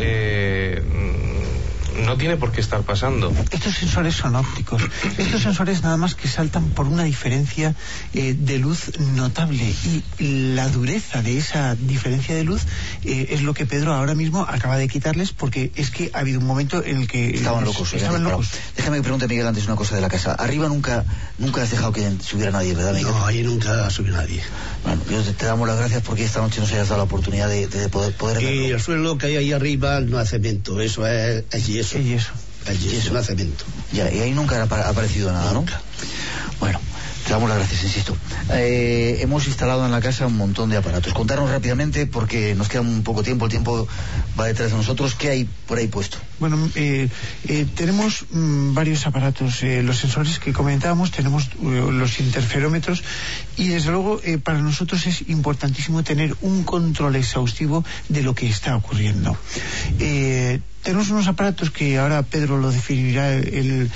no tiene por qué estar pasando. Estos sensores son ópticos. Estos sensores nada más que saltan por una diferencia de luz notable, y la dureza de esa diferencia de luz es lo que Pedro ahora mismo acaba de quitarles, porque es que ha habido un momento en el que estaban locos. Déjame que pregunte, Miguel, antes una cosa de la casa. Arriba nunca has dejado que subiera nadie, ¿verdad, Miguel? No, ahí nunca ha subido nadie. Bueno, te damos las gracias porque esta noche nos hayas dado la oportunidad de poder verlo. Y el suelo que hay ahí arriba no hace cemento, eso es yeso. Es yeso. El yeso, no hace cemento. Ya, y ahí nunca ha aparecido nada, nunca. ¿no? Bueno, te damos las gracias, insisto. Hemos instalado en la casa un montón de aparatos. Contarnos rápidamente, porque nos queda un poco tiempo, el tiempo va detrás de nosotros. ¿Qué hay por ahí puesto? Bueno, tenemos varios aparatos. Los sensores que comentábamos, tenemos los interferómetros, y desde luego para nosotros es importantísimo tener un control exhaustivo de lo que está ocurriendo. Tenemos unos aparatos que ahora Pedro lo definirá, el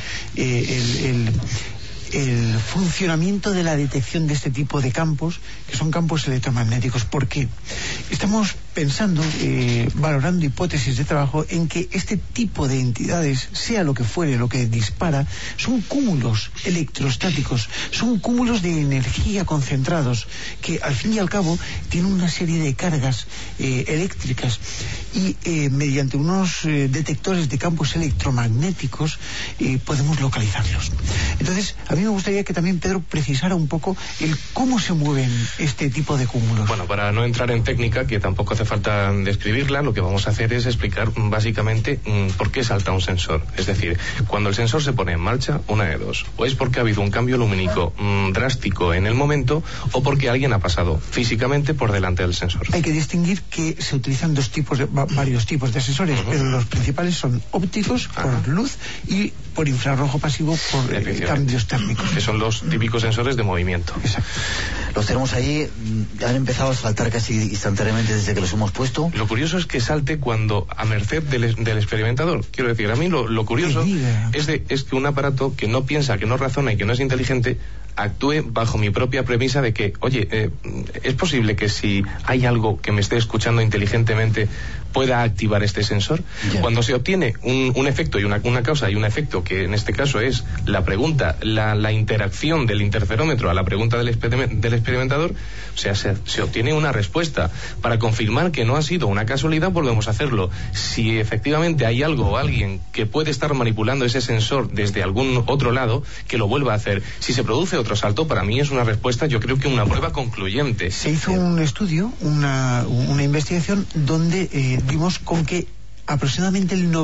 funcionamiento de la detección de este tipo de campos, que son campos electromagnéticos. ¿Por qué? Estamos pensando, valorando hipótesis de trabajo en que este tipo de entidades, sea lo que fuere, lo que dispara, son cúmulos electrostáticos, son cúmulos de energía concentrados que al fin y al cabo tienen una serie de cargas eléctricas y mediante unos detectores de campos electromagnéticos podemos localizarlos. Entonces, a mí me gustaría que también Pedro precisara un poco el cómo se mueven este tipo de cúmulos. Bueno, para no entrar en técnica, que tampoco hace falta describirla, lo que vamos a hacer es explicar básicamente por qué salta un sensor. Es decir, cuando el sensor se pone en marcha, una de dos: o es porque ha habido un cambio lumínico drástico en el momento, o porque alguien ha pasado físicamente por delante del sensor. Hay que distinguir que se utilizan varios tipos de sensores, pero los principales son ópticos, por luz, y por infrarrojo pasivo, por cambios térmicos. Que son los típicos sensores de movimiento. Exacto. Los tenemos ahí, han empezado a saltar casi instantáneamente desde que los hemos puesto. Lo curioso es que salte cuando a merced del experimentador. Quiero decir, a mí lo curioso es que un aparato que no piensa, que no razona y que no es inteligente actúe bajo mi propia premisa de que, oye, es posible que si hay algo que me esté escuchando inteligentemente pueda activar este sensor. Yeah. Cuando se obtiene un efecto y una causa y un efecto, que en este caso es la pregunta, la interacción del interferómetro a la pregunta del experimentador, o sea, se obtiene una respuesta. Para confirmar que no ha sido una casualidad, volvemos a hacerlo. Si efectivamente hay algo o alguien que puede estar manipulando ese sensor desde algún otro lado, que lo vuelva a hacer. Si se produce otro salto, para mí es una respuesta, yo creo que una prueba concluyente. Se hizo un estudio, una investigación donde dimos con que aproximadamente el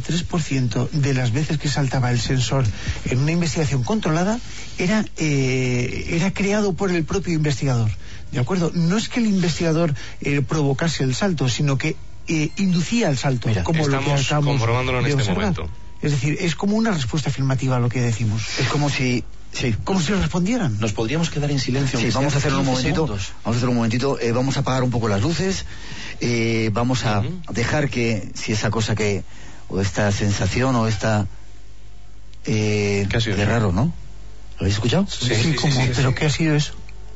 93% de las veces que saltaba el sensor en una investigación controlada era creado por el propio investigador. ¿De acuerdo? No es que el investigador provocase el salto, sino que inducía el salto. Mira, como estamos lo que acabamos comprobándolo en de este observar. momento. Es decir, es como una respuesta afirmativa a lo que decimos. Es como si... Sí. Como si respondieran. Nos podríamos quedar en silencio. Sí, vamos a hacerlo un momentito. Vamos a hacer un momentito. Vamos a apagar un poco las luces. Vamos a dejar que, si esa cosa que, o esta sensación, o esta... ¿Qué ha sido? Qué raro, ¿no? ¿Lo habéis escuchado? Sí, ¿pero qué ha sido eso?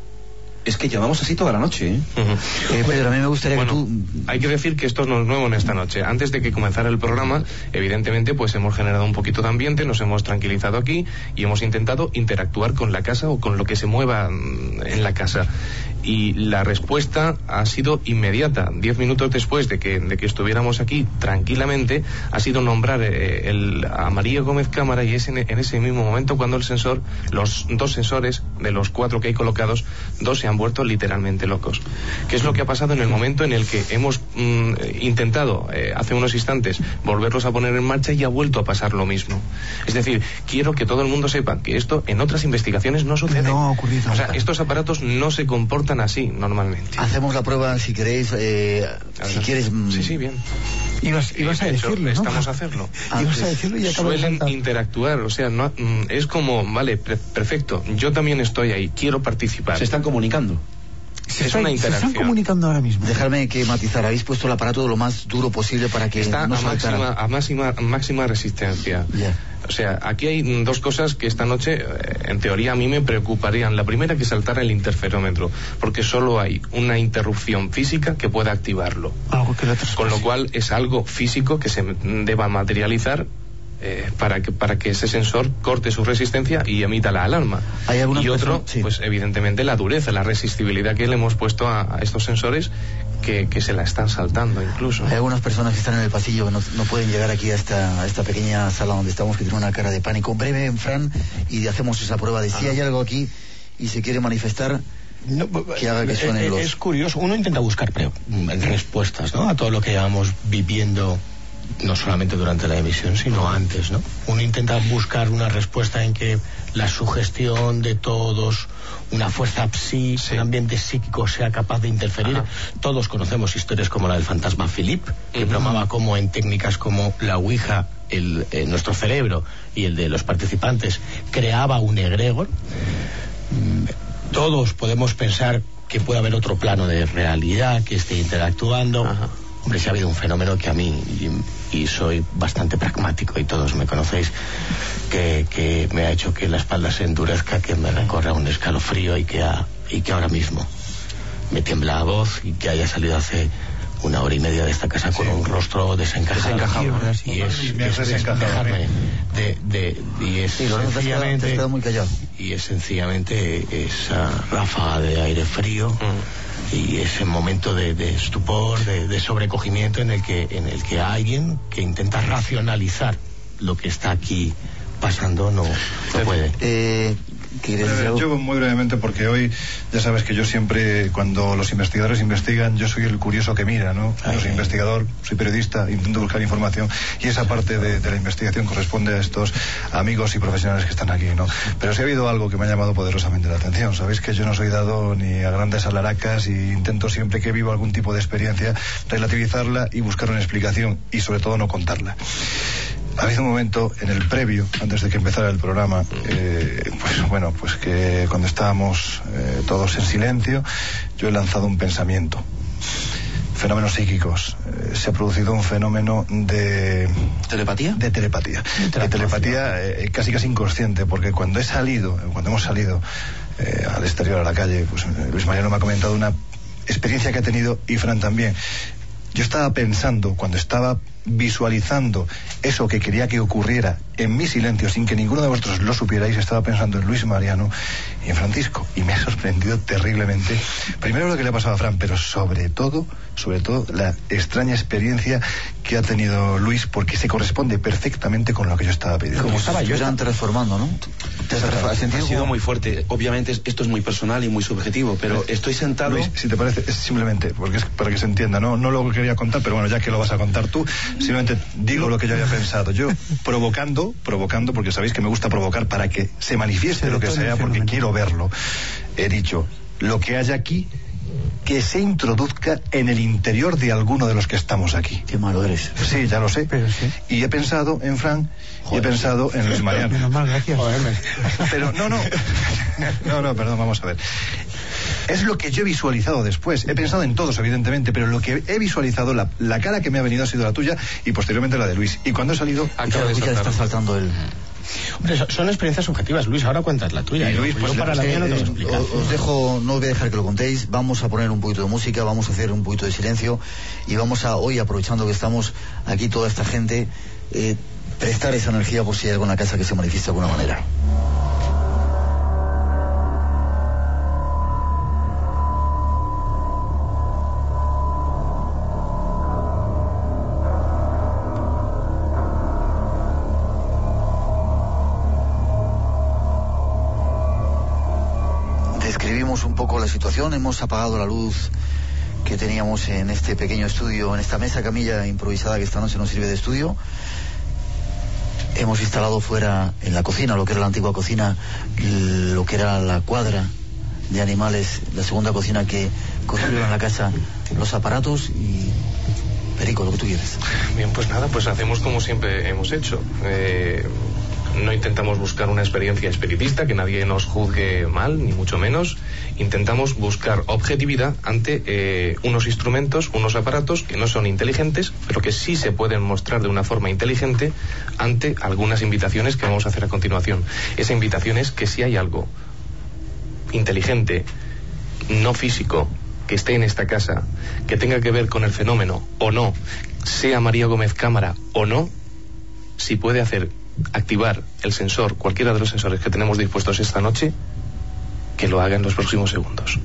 Es que llevamos así toda la noche, ¿eh? Pedro, a mí me gustaría que tú... Hay que decir que esto no es nuevo en esta noche. Antes de que comenzara el programa, evidentemente, pues hemos generado un poquito de ambiente, nos hemos tranquilizado aquí y hemos intentado interactuar con la casa o con lo que se mueva en la casa. Y la respuesta ha sido inmediata. 10 minutos después de que estuviéramos aquí tranquilamente, ha sido nombrar a María Gómez Cámara, y es en ese mismo momento cuando el sensor, los dos sensores de los 4 que hay colocados, 2 se han vuelto literalmente locos. ¿Qué es lo que ha pasado en el momento en el que hemos intentado hace unos instantes volverlos a poner en marcha y ha vuelto a pasar lo mismo? Es decir, quiero que todo el mundo sepa que esto en otras investigaciones no sucede. No ha ocurrido. O sea, estos aparatos no se comportan así normalmente. Hacemos la prueba, si queréis, si quieres... Sí, bien. Ibas a decirlo, ¿no? Estamos a hacerlo. Ibas a decirlo y suelen interactuar, o sea, no, es como, vale, perfecto, yo también estoy ahí, quiero participar. Se están comunicando. Es una interacción. Se están comunicando ahora mismo. Dejadme que matizar. Habéis puesto el aparato lo más duro posible para que está no a máxima resistencia. Yeah. O sea, aquí hay dos cosas que esta noche, en teoría, a mí me preocuparían. La primera, que saltara el interferómetro, porque solo hay una interrupción física que pueda activarlo. Con lo cual es algo físico que se deba materializar para que ese sensor corte su resistencia y emita la alarma. Y otro, pues evidentemente la dureza, la resistibilidad que le hemos puesto a estos sensores, que se la están saltando incluso. Hay algunas personas que están en el pasillo que no pueden llegar aquí a esta pequeña sala donde estamos, que tiene una cara de pánico. Breve, Fran, y hacemos esa prueba de si hay algo aquí y se quiere manifestar. No, que haga que suenen los... Es curioso, uno intenta buscar respuestas, ¿no?, a todo lo que llevamos viviendo, no solamente durante la emisión, sino antes, ¿no? Uno intenta buscar una respuesta en que la sugestión de todos, una fuerza psí, un ambiente psíquico sea capaz de interferir. Ajá. Todos conocemos historias como la del fantasma Philip, que bromaba como en técnicas como la Ouija, nuestro cerebro y el de los participantes creaba un egregor. Todos podemos pensar que puede haber otro plano de realidad que esté interactuando. Ajá. Hombre, si ha habido un fenómeno que a mí, y soy bastante pragmático y todos me conocéis, que me ha hecho que la espalda se endurezca, que me recorra un escalofrío y que ahora mismo me tiembla la voz, y que haya salido hace 1 hora y media de esta casa con un rostro desencajado. Y es dejarme y es sencillamente esa ráfaga de aire frío y ese momento de estupor, de sobrecogimiento en el que alguien que intenta racionalizar lo que está aquí pasando no puede. Yo muy brevemente, porque hoy ya sabes que yo siempre, cuando los investigadores investigan, yo soy el curioso que mira, ¿no? Yo soy investigador, soy periodista, intento buscar información, y esa parte de la investigación corresponde a estos amigos y profesionales que están aquí, ¿no? Pero sí ha habido algo que me ha llamado poderosamente la atención. Sabéis que yo no soy dado ni a grandes alaracas, y intento siempre que vivo algún tipo de experiencia relativizarla y buscar una explicación, y sobre todo no contarla. Ha habido un momento en el previo, antes de que empezara el programa, pues que cuando estábamos todos en silencio, yo he lanzado un pensamiento. Fenómenos psíquicos. Se ha producido un fenómeno de... ¿Telepatía? De telepatía. De telepatía casi inconsciente, porque cuando hemos salido al exterior, a la calle, pues Luis Mariano me ha comentado una experiencia que ha tenido, y Fran también. Yo estaba pensando, cuando estaba visualizando eso que quería que ocurriera en mi silencio, sin que ninguno de vosotros lo supierais, estaba pensando en Luis Mariano y en Francisco, y me ha sorprendido terriblemente, primero lo que le ha pasado a Fran, pero sobre todo la extraña experiencia que ha tenido Luis, porque se corresponde perfectamente con lo que yo estaba pidiendo. Como estaba yo transformando, ¿no? Ha sido muy fuerte. Obviamente esto es muy personal y muy subjetivo, pero estoy sentado... Luis, si te parece, es simplemente, porque es para que se entienda, no lo que quería contar, pero bueno, ya que lo vas a contar tú, simplemente digo lo que yo había pensado. Yo provocando, porque sabéis que me gusta provocar para que se manifieste lo que sea, porque quiero verlo. He dicho, lo que haya aquí, que se introduzca en el interior de alguno de los que estamos aquí. Qué malo eres. Sí, ya lo sé. Pero sí. Y he pensado en Fran, y he pensado en Luis Mariano. Menos mal, gracias. Pero no, perdón, vamos a ver. Es lo que yo he visualizado después. He pensado en todos, evidentemente, pero lo que he visualizado, la cara que me ha venido ha sido la tuya, y posteriormente la de Luis. Y cuando he salido... Ya está saltando el... Hombre, son experiencias subjetivas, Luis. Ahora cuentas la tuya. Y Luis, yo para la mía no te lo explico. Os dejo, no voy a dejar que lo contéis. Vamos a poner un poquito de música, vamos a hacer un poquito de silencio, y vamos a, hoy, aprovechando que estamos aquí toda esta gente, prestar esa energía por si hay alguna casa que se manifieste de alguna manera. Un poco la situación. Hemos apagado la luz que teníamos en este pequeño estudio, en esta mesa camilla improvisada que esta noche nos sirve de estudio. Hemos instalado fuera, en la cocina, lo que era la antigua cocina, lo que era la cuadra de animales, la segunda cocina que construyeron en la casa, los aparatos, y Perico, lo que tú quieres. Bien, pues nada, pues hacemos como siempre hemos hecho. No intentamos buscar una experiencia espiritista, que nadie nos juzgue mal, ni mucho menos. Intentamos buscar objetividad ante unos instrumentos, unos aparatos que no son inteligentes, pero que sí se pueden mostrar de una forma inteligente ante algunas invitaciones que vamos a hacer a continuación. Esa invitación es que si hay algo inteligente, no físico, que esté en esta casa, que tenga que ver con el fenómeno o no, sea María Gómez Cámara o no, si puede activar el sensor, cualquiera de los sensores que tenemos dispuestos esta noche, que lo haga en los próximos segundos.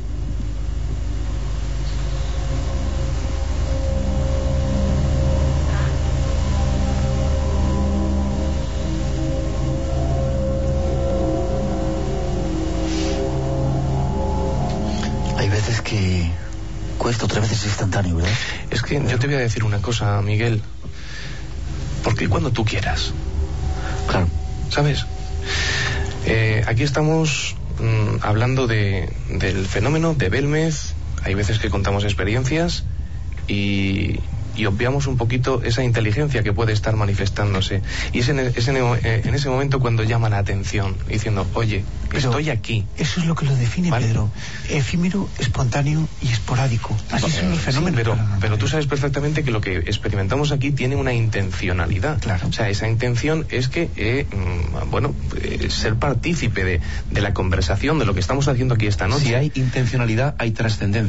Hay veces que cuesta, otras veces es instantáneo, ¿verdad? Es que yo te voy a decir una cosa, Miguel, porque cuando tú quieras. Claro. ¿Sabes? Aquí estamos hablando del fenómeno de Belmez. Hay veces que contamos experiencias y obviamos un poquito esa inteligencia que puede estar manifestándose. Y es en ese momento cuando llama la atención, diciendo, oye, pero estoy aquí. Eso es lo que lo define, ¿vale? Pedro. Efímero, espontáneo y esporádico. Así son los fenómenos. Sí, pero tú sabes perfectamente que lo que experimentamos aquí tiene una intencionalidad. Claro. O sea, esa intención es que, ser partícipe de la conversación, de lo que estamos haciendo aquí esta noche. Si hay intencionalidad, hay trascendencia.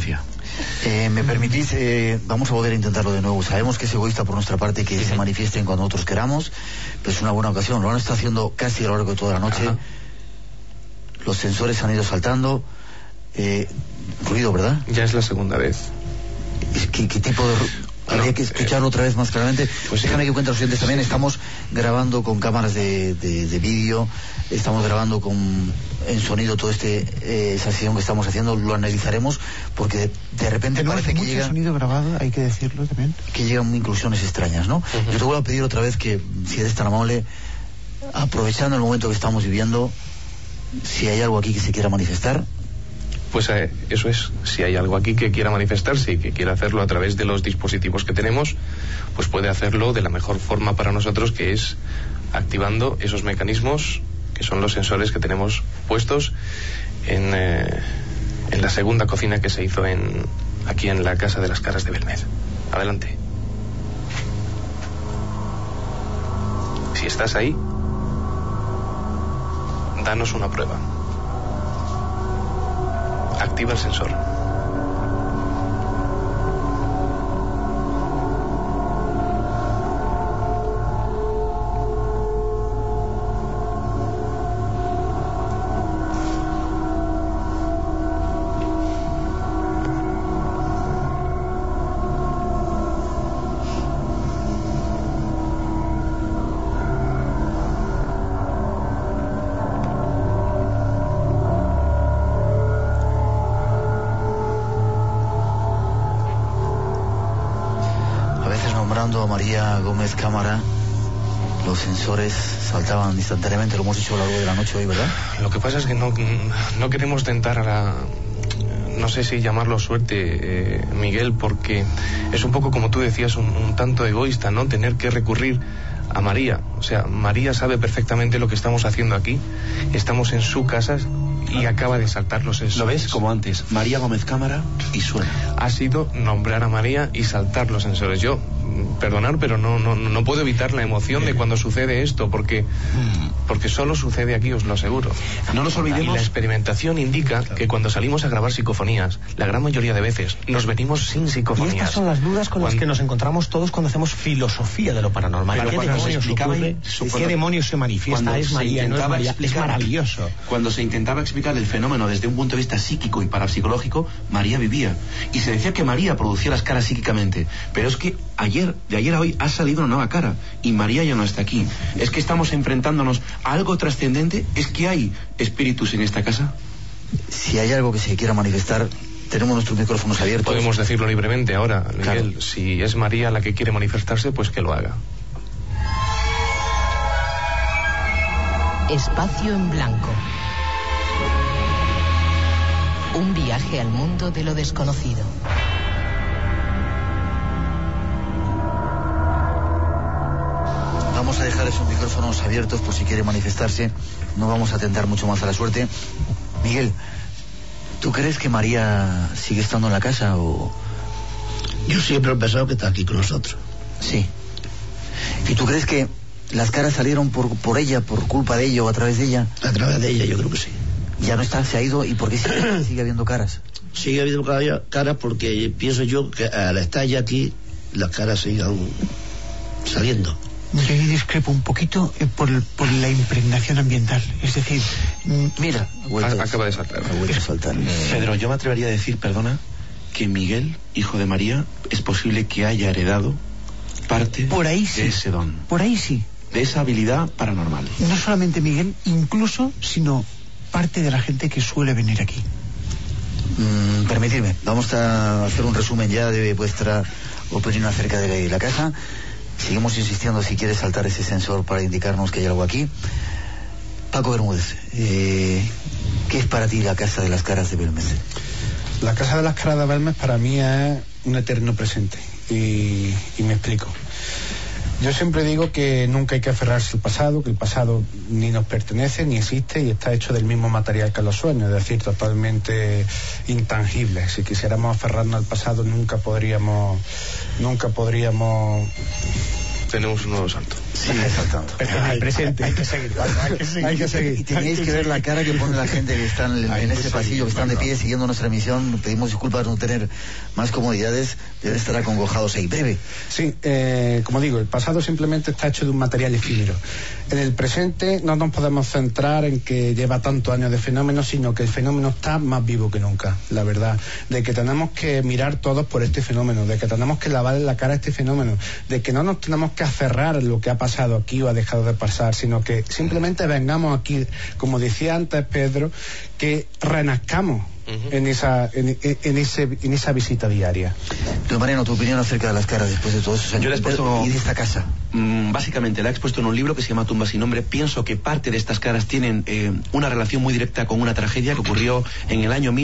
Me permitís, vamos a poder intentarlo de nuevo. Sabemos que es egoísta por nuestra parte que se manifiesten cuando nosotros queramos, pero es una buena ocasión. Lo han estado haciendo casi a lo largo de toda la noche. Ajá. Los sensores han ido saltando. Ruido, ¿verdad? Ya es la segunda vez. ¿Qué tipo de habría que escucharlo otra vez más claramente? Pues déjame que cuente a los oyentes también. Estamos grabando con cámaras de vídeo, estamos grabando en sonido todo esa sesión que estamos haciendo. Lo analizaremos porque de repente parece que llega sonido grabado, hay que decirlo también, que llegan inclusiones extrañas, ¿no? Yo te voy a pedir otra vez que, si eres tan amable, aprovechando el momento que estamos viviendo, si hay algo aquí que se quiera manifestar. Pues eso es, si hay algo aquí que quiera manifestarse y que quiera hacerlo a través de los dispositivos que tenemos, pues puede hacerlo de la mejor forma para nosotros, que es activando esos mecanismos que son los sensores que tenemos puestos en la segunda cocina que se hizo aquí en la Casa de las Caras de Belmez. Adelante. Si estás ahí, danos una prueba. Activa el sensor. A María Gómez Cámara, los sensores saltaban instantáneamente. Lo hemos hecho a lo largo de la noche hoy, ¿verdad? Lo que pasa es que no queremos tentar no sé si llamarlo suerte, Miguel, porque es un poco, como tú decías, un tanto egoísta, ¿no? Tener que recurrir a María. O sea, María sabe perfectamente lo que estamos haciendo aquí. Estamos en su casa y acaba de saltar los sensores. ¿Lo ves? Como antes, María Gómez Cámara y suena. Ha sido nombrar a María y saltar los sensores. Yo, perdonar, pero no puedo evitar la emoción de cuando sucede esto, porque solo sucede aquí, os lo aseguro. No nos olvidemos. Y la experimentación indica que cuando salimos a grabar psicofonías, la gran mayoría de veces nos venimos sin psicofonías. Y estas son las dudas con las que nos encontramos todos cuando hacemos filosofía de lo paranormal. ¿Qué demonios ocurre? ¿Qué demonios se manifiesta? ¿Es María? ¿No es María? Es maravilloso. Cuando se intentaba explicar el fenómeno desde un punto de vista psíquico y parapsicológico, María vivía. Y se decía que María producía las caras psíquicamente. Pero es que de ayer a hoy ha salido una nueva cara y María ya no está aquí. Es que estamos enfrentándonos a algo trascendente. Es que hay espíritus en esta casa. Si hay algo que se quiera manifestar, tenemos nuestros micrófonos abiertos. Podemos decirlo libremente ahora, Miguel. Claro. Si es María la que quiere manifestarse, pues que lo haga. Espacio en blanco. Un viaje al mundo de lo desconocido. Vamos a dejar esos micrófonos abiertos por si quiere manifestarse. No vamos a tentar mucho más a la suerte. Miguel, ¿tú crees que María sigue estando en la casa o...? Yo siempre he pensado que está aquí con nosotros. Sí. ¿Y tú crees que las caras salieron por ella, por culpa de ella o a través de ella? A través de ella, yo creo que sí. Ya no está, se ha ido. ¿Y por qué sigue habiendo caras? Sigue habiendo caras porque pienso yo que al estar ella aquí, las caras sigan saliendo. Yo ahí discrepo un poquito por la impregnación ambiental. Es decir, mira, acaba de saltar. Pedro, yo me atrevería a decir, perdona, que Miguel, hijo de María, es posible que haya heredado parte por ahí sí, de ese don. Por ahí sí. De esa habilidad paranormal. No solamente Miguel, incluso, sino parte de la gente que suele venir aquí. Permitidme, vamos a hacer un resumen ya de vuestra opinión acerca de la casa. Seguimos insistiendo si quieres saltar ese sensor para indicarnos que hay algo aquí. Paco Bermúdez, ¿qué es para ti la Casa de las Caras de Belmez? La Casa de las Caras de Belmez para mí es un eterno presente. Y me explico. Yo siempre digo que nunca hay que aferrarse al pasado, que el pasado ni nos pertenece, ni existe y está hecho del mismo material que los sueños, es decir, totalmente intangible. Si quisiéramos aferrarnos al pasado nunca podríamos... Tenemos un nuevo salto. Sí, exactamente. En el presente. Hay que seguir. Hay que seguir. Y tenéis que ver la cara que pone la gente que está en ese pasillo, que están de pie siguiendo nuestra emisión. Pedimos disculpas por no tener más comodidades. Deben estar acongojados ahí. Breve. Sí, como digo, el pasado simplemente está hecho de un material efímero. En el presente no nos podemos centrar en que lleva tantos años de fenómeno, sino que el fenómeno está más vivo que nunca, la verdad. De que tenemos que mirar todos por este fenómeno, de que tenemos que lavar la cara a este fenómeno, de que no nos tenemos que aferrar a lo que ha pasado aquí o ha dejado de pasar, sino que simplemente vengamos aquí, como decía antes Pedro, que renazcamos en esa visita diaria. Tú, Mariano, tu opinión acerca de las caras después de todos esos años. Yo la he expuesto, y de esta casa. Básicamente la he expuesto en un libro que se llama Tumbas sin nombre. Pienso que parte de estas caras tienen una relación muy directa con una tragedia que ocurrió en el año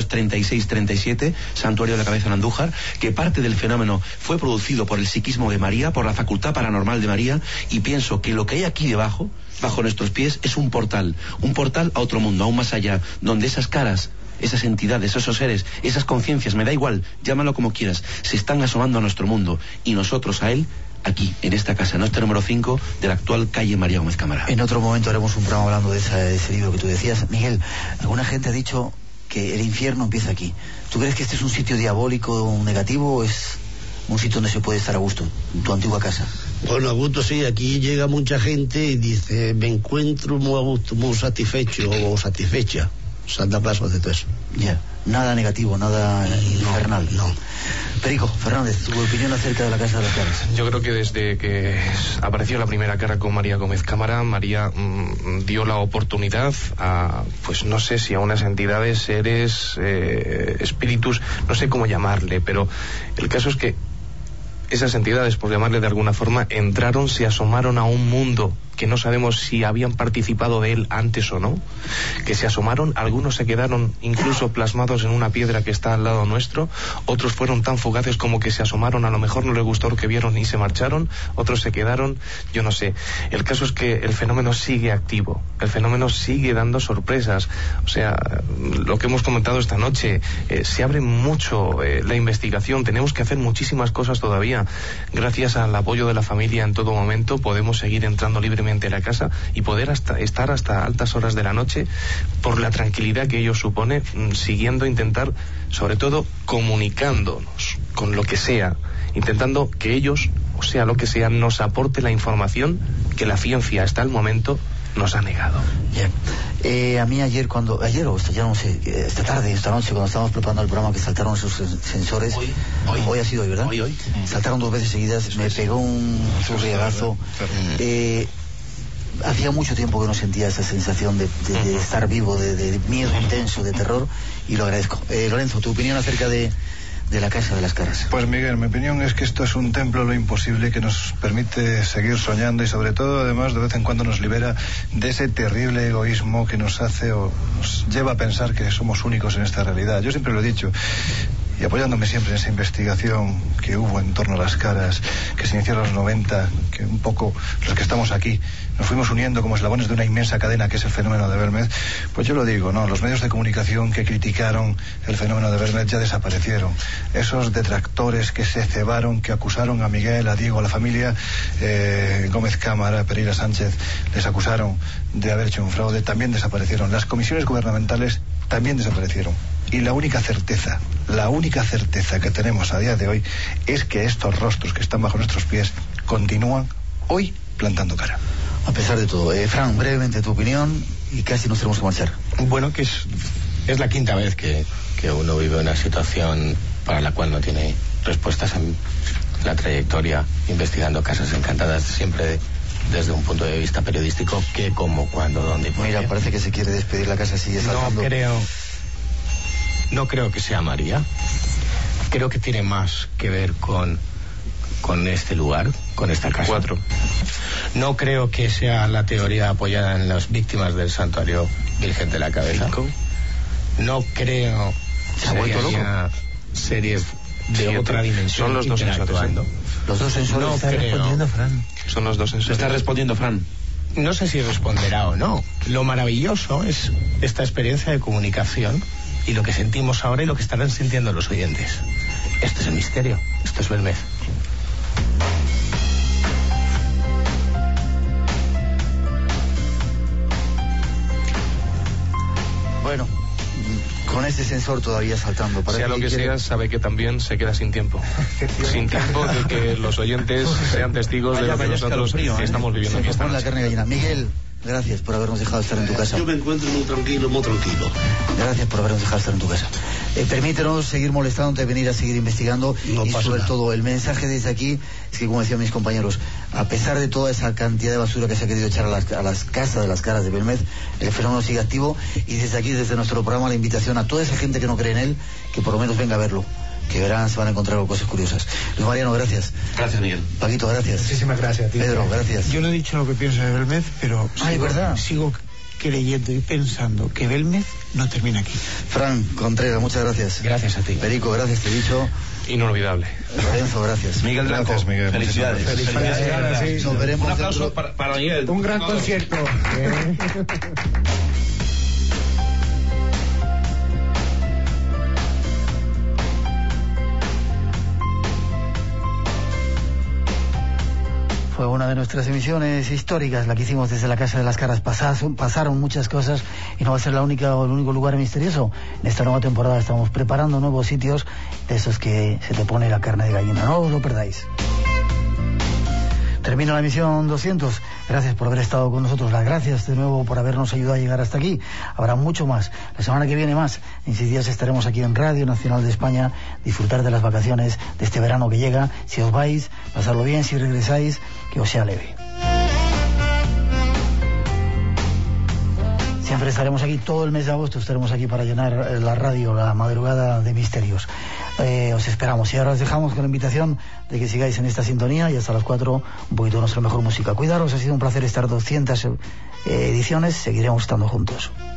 1936-37, Santuario de la Cabeza en Andújar, que parte del fenómeno fue producido por el psiquismo de María, por la facultad paranormal de María, y pienso que lo que hay aquí debajo, bajo nuestros pies, es un portal a otro mundo, aún más allá, donde esas caras, esas entidades, esos seres, esas conciencias, me da igual, llámalo como quieras, se están asomando a nuestro mundo, y nosotros a él, aquí, en esta casa, en este número 5 de la actual calle María Gómez Cámara. En otro momento haremos un programa hablando de ese libro que tú decías. Miguel, alguna gente ha dicho que el infierno empieza aquí. ¿Tú crees que este es un sitio diabólico negativo o es un sitio donde se puede estar a gusto, en tu antigua casa? Bueno, a gusto sí, aquí llega mucha gente y dice, me encuentro muy a gusto, muy satisfecho o satisfecha. Santa Claus de todo eso. Ya, nada negativo, nada infernal. No. Perico, Fernández, tu opinión acerca de la Casa de las Caras. Yo creo que desde que apareció la primera cara con María Gómez Cámara, María dio la oportunidad a, pues no sé si a unas entidades, seres, espíritus, no sé cómo llamarle, pero el caso es que esas entidades, por llamarle de alguna forma, entraron, se asomaron a un mundo que no sabemos si habían participado de él antes o no, que se asomaron, algunos se quedaron incluso plasmados en una piedra que está al lado nuestro, otros fueron tan fugaces como que se asomaron, a lo mejor no les gustó lo que vieron y se marcharon, otros se quedaron, yo no sé. El caso es que el fenómeno sigue activo, el fenómeno sigue dando sorpresas, o sea, lo que hemos comentado esta noche, se abre mucho la investigación, tenemos que hacer muchísimas cosas todavía. Gracias al apoyo de la familia en todo momento podemos seguir entrando libremente a la casa y poder estar hasta altas horas de la noche por la tranquilidad que ello supone, siguiendo, intentar, sobre todo, comunicándonos con lo que sea, intentando que ellos, o sea, lo que sea, nos aporte la información que la ciencia hasta el momento nos ha negado. A mí ayer o ya no sé, esta tarde, esta noche, cuando estábamos preparando el programa, que saltaron esos sensores. Hoy ha sido hoy, ¿verdad? Hoy. Saltaron 2 veces seguidas, me pegó un surriegazo. Hacía mucho tiempo que no sentía esa sensación de estar vivo, de miedo intenso, de terror, y lo agradezco. Lorenzo, tu opinión acerca de la Casa de las Caras. Pues Miguel, mi opinión es que esto es un templo de lo imposible que nos permite seguir soñando y sobre todo además de vez en cuando nos libera de ese terrible egoísmo que nos hace o nos lleva a pensar que somos únicos en esta realidad. Yo siempre lo he dicho, y apoyándome siempre en esa investigación que hubo en torno a las caras, que se inició en los 90, que un poco los que estamos aquí nos fuimos uniendo como eslabones de una inmensa cadena que es el fenómeno de Belmez, pues yo lo digo, ¿no? Los medios de comunicación que criticaron el fenómeno de Belmez ya desaparecieron. Esos detractores que se cebaron, que acusaron a Miguel, a Diego, a la familia Gómez Cámara, Pereira Sánchez, les acusaron de haber hecho un fraude, también desaparecieron. Las comisiones gubernamentales también desaparecieron. Y la única certeza que tenemos a día de hoy es que estos rostros que están bajo nuestros pies continúan hoy plantando cara. A pesar de todo. Fran, brevemente tu opinión y casi nos tenemos que marchar. Bueno, que es la quinta vez que uno vive una situación para la cual no tiene respuestas en la trayectoria, investigando casas encantadas, siempre desde un punto de vista periodístico, qué, cómo, cuándo, dónde y por qué. Mira, parece que se quiere despedir la casa, sigue saltando. No creo que sea María. Creo que tiene más que ver con este lugar, con esta casa. 4. No creo que sea la teoría apoyada en las víctimas del santuario Virgen de la Cabeza. 5. No creo ¿Se ha vuelto loco? Series de 7. otra dimensión. Son los 2 sensores. Los 2 sensores. No está creo. respondiendo Fran. Son los 2 sensores. Está respondiendo Fran. No sé si responderá o no. Lo maravilloso es esta experiencia de comunicación y lo que sentimos ahora y lo que estarán sintiendo los oyentes. Este es el misterio. Esto es Belmez. ese sensor todavía saltando. Sea lo que sea, sabe que también se queda sin tiempo. Sin tiempo de que los oyentes sean testigos de lo que nosotros estamos viviendo aquí esta noche. La carne gallina. Miguel, gracias por habernos dejado estar en tu casa. Yo me encuentro muy tranquilo, muy tranquilo. Gracias por habernos dejado estar en tu casa. Permítenos seguir molestándote, venir a seguir investigando y sobre todo el mensaje desde aquí es que, como decían mis compañeros, a pesar de toda esa cantidad de basura que se ha querido echar a las casas de las caras de Belmez, el fenómeno sigue activo y desde aquí, desde nuestro programa, la invitación a toda esa gente que no cree en él, que por lo menos venga a verlo, que verán, se van a encontrar con cosas curiosas. Luis Mariano, gracias. Gracias, Miguel. Paquito, gracias. Muchísimas gracias a ti. Pedro, gracias. Yo no he dicho lo que pienso de Belmez, pero ¿verdad? Sigo creyendo y pensando que Belmez no termina aquí. Fran Contreras, muchas gracias. Gracias a ti. Perico, gracias, te he dicho. Inolvidable. Lorenzo, gracias. Miguel Blanco, Gracias, Miguel. felicidades. Felicidades. Nos veremos Un aplauso para Miguel. Un gran concierto. Fue una de nuestras emisiones históricas, la que hicimos desde la Casa de las Caras. Pasaron muchas cosas y no va a ser la única o el único lugar misterioso. En esta nueva temporada estamos preparando nuevos sitios de esos que se te pone la carne de gallina. No os lo perdáis. Termina la emisión 200. Gracias por haber estado con nosotros. Las gracias de nuevo por habernos ayudado a llegar hasta aquí. Habrá mucho más. La semana que viene más. En 6 días estaremos aquí en Radio Nacional de España. Disfrutar de las vacaciones de este verano que llega. Si os vais, pasarlo bien. Si regresáis, que os sea leve. Siempre estaremos aquí, todo el mes de agosto estaremos aquí para llenar la radio, la madrugada de misterios. Os esperamos y ahora os dejamos con la invitación de que sigáis en esta sintonía y hasta las 4 un poquito de nuestra mejor música. Cuidaros, ha sido un placer estar 200 ediciones, seguiremos estando juntos.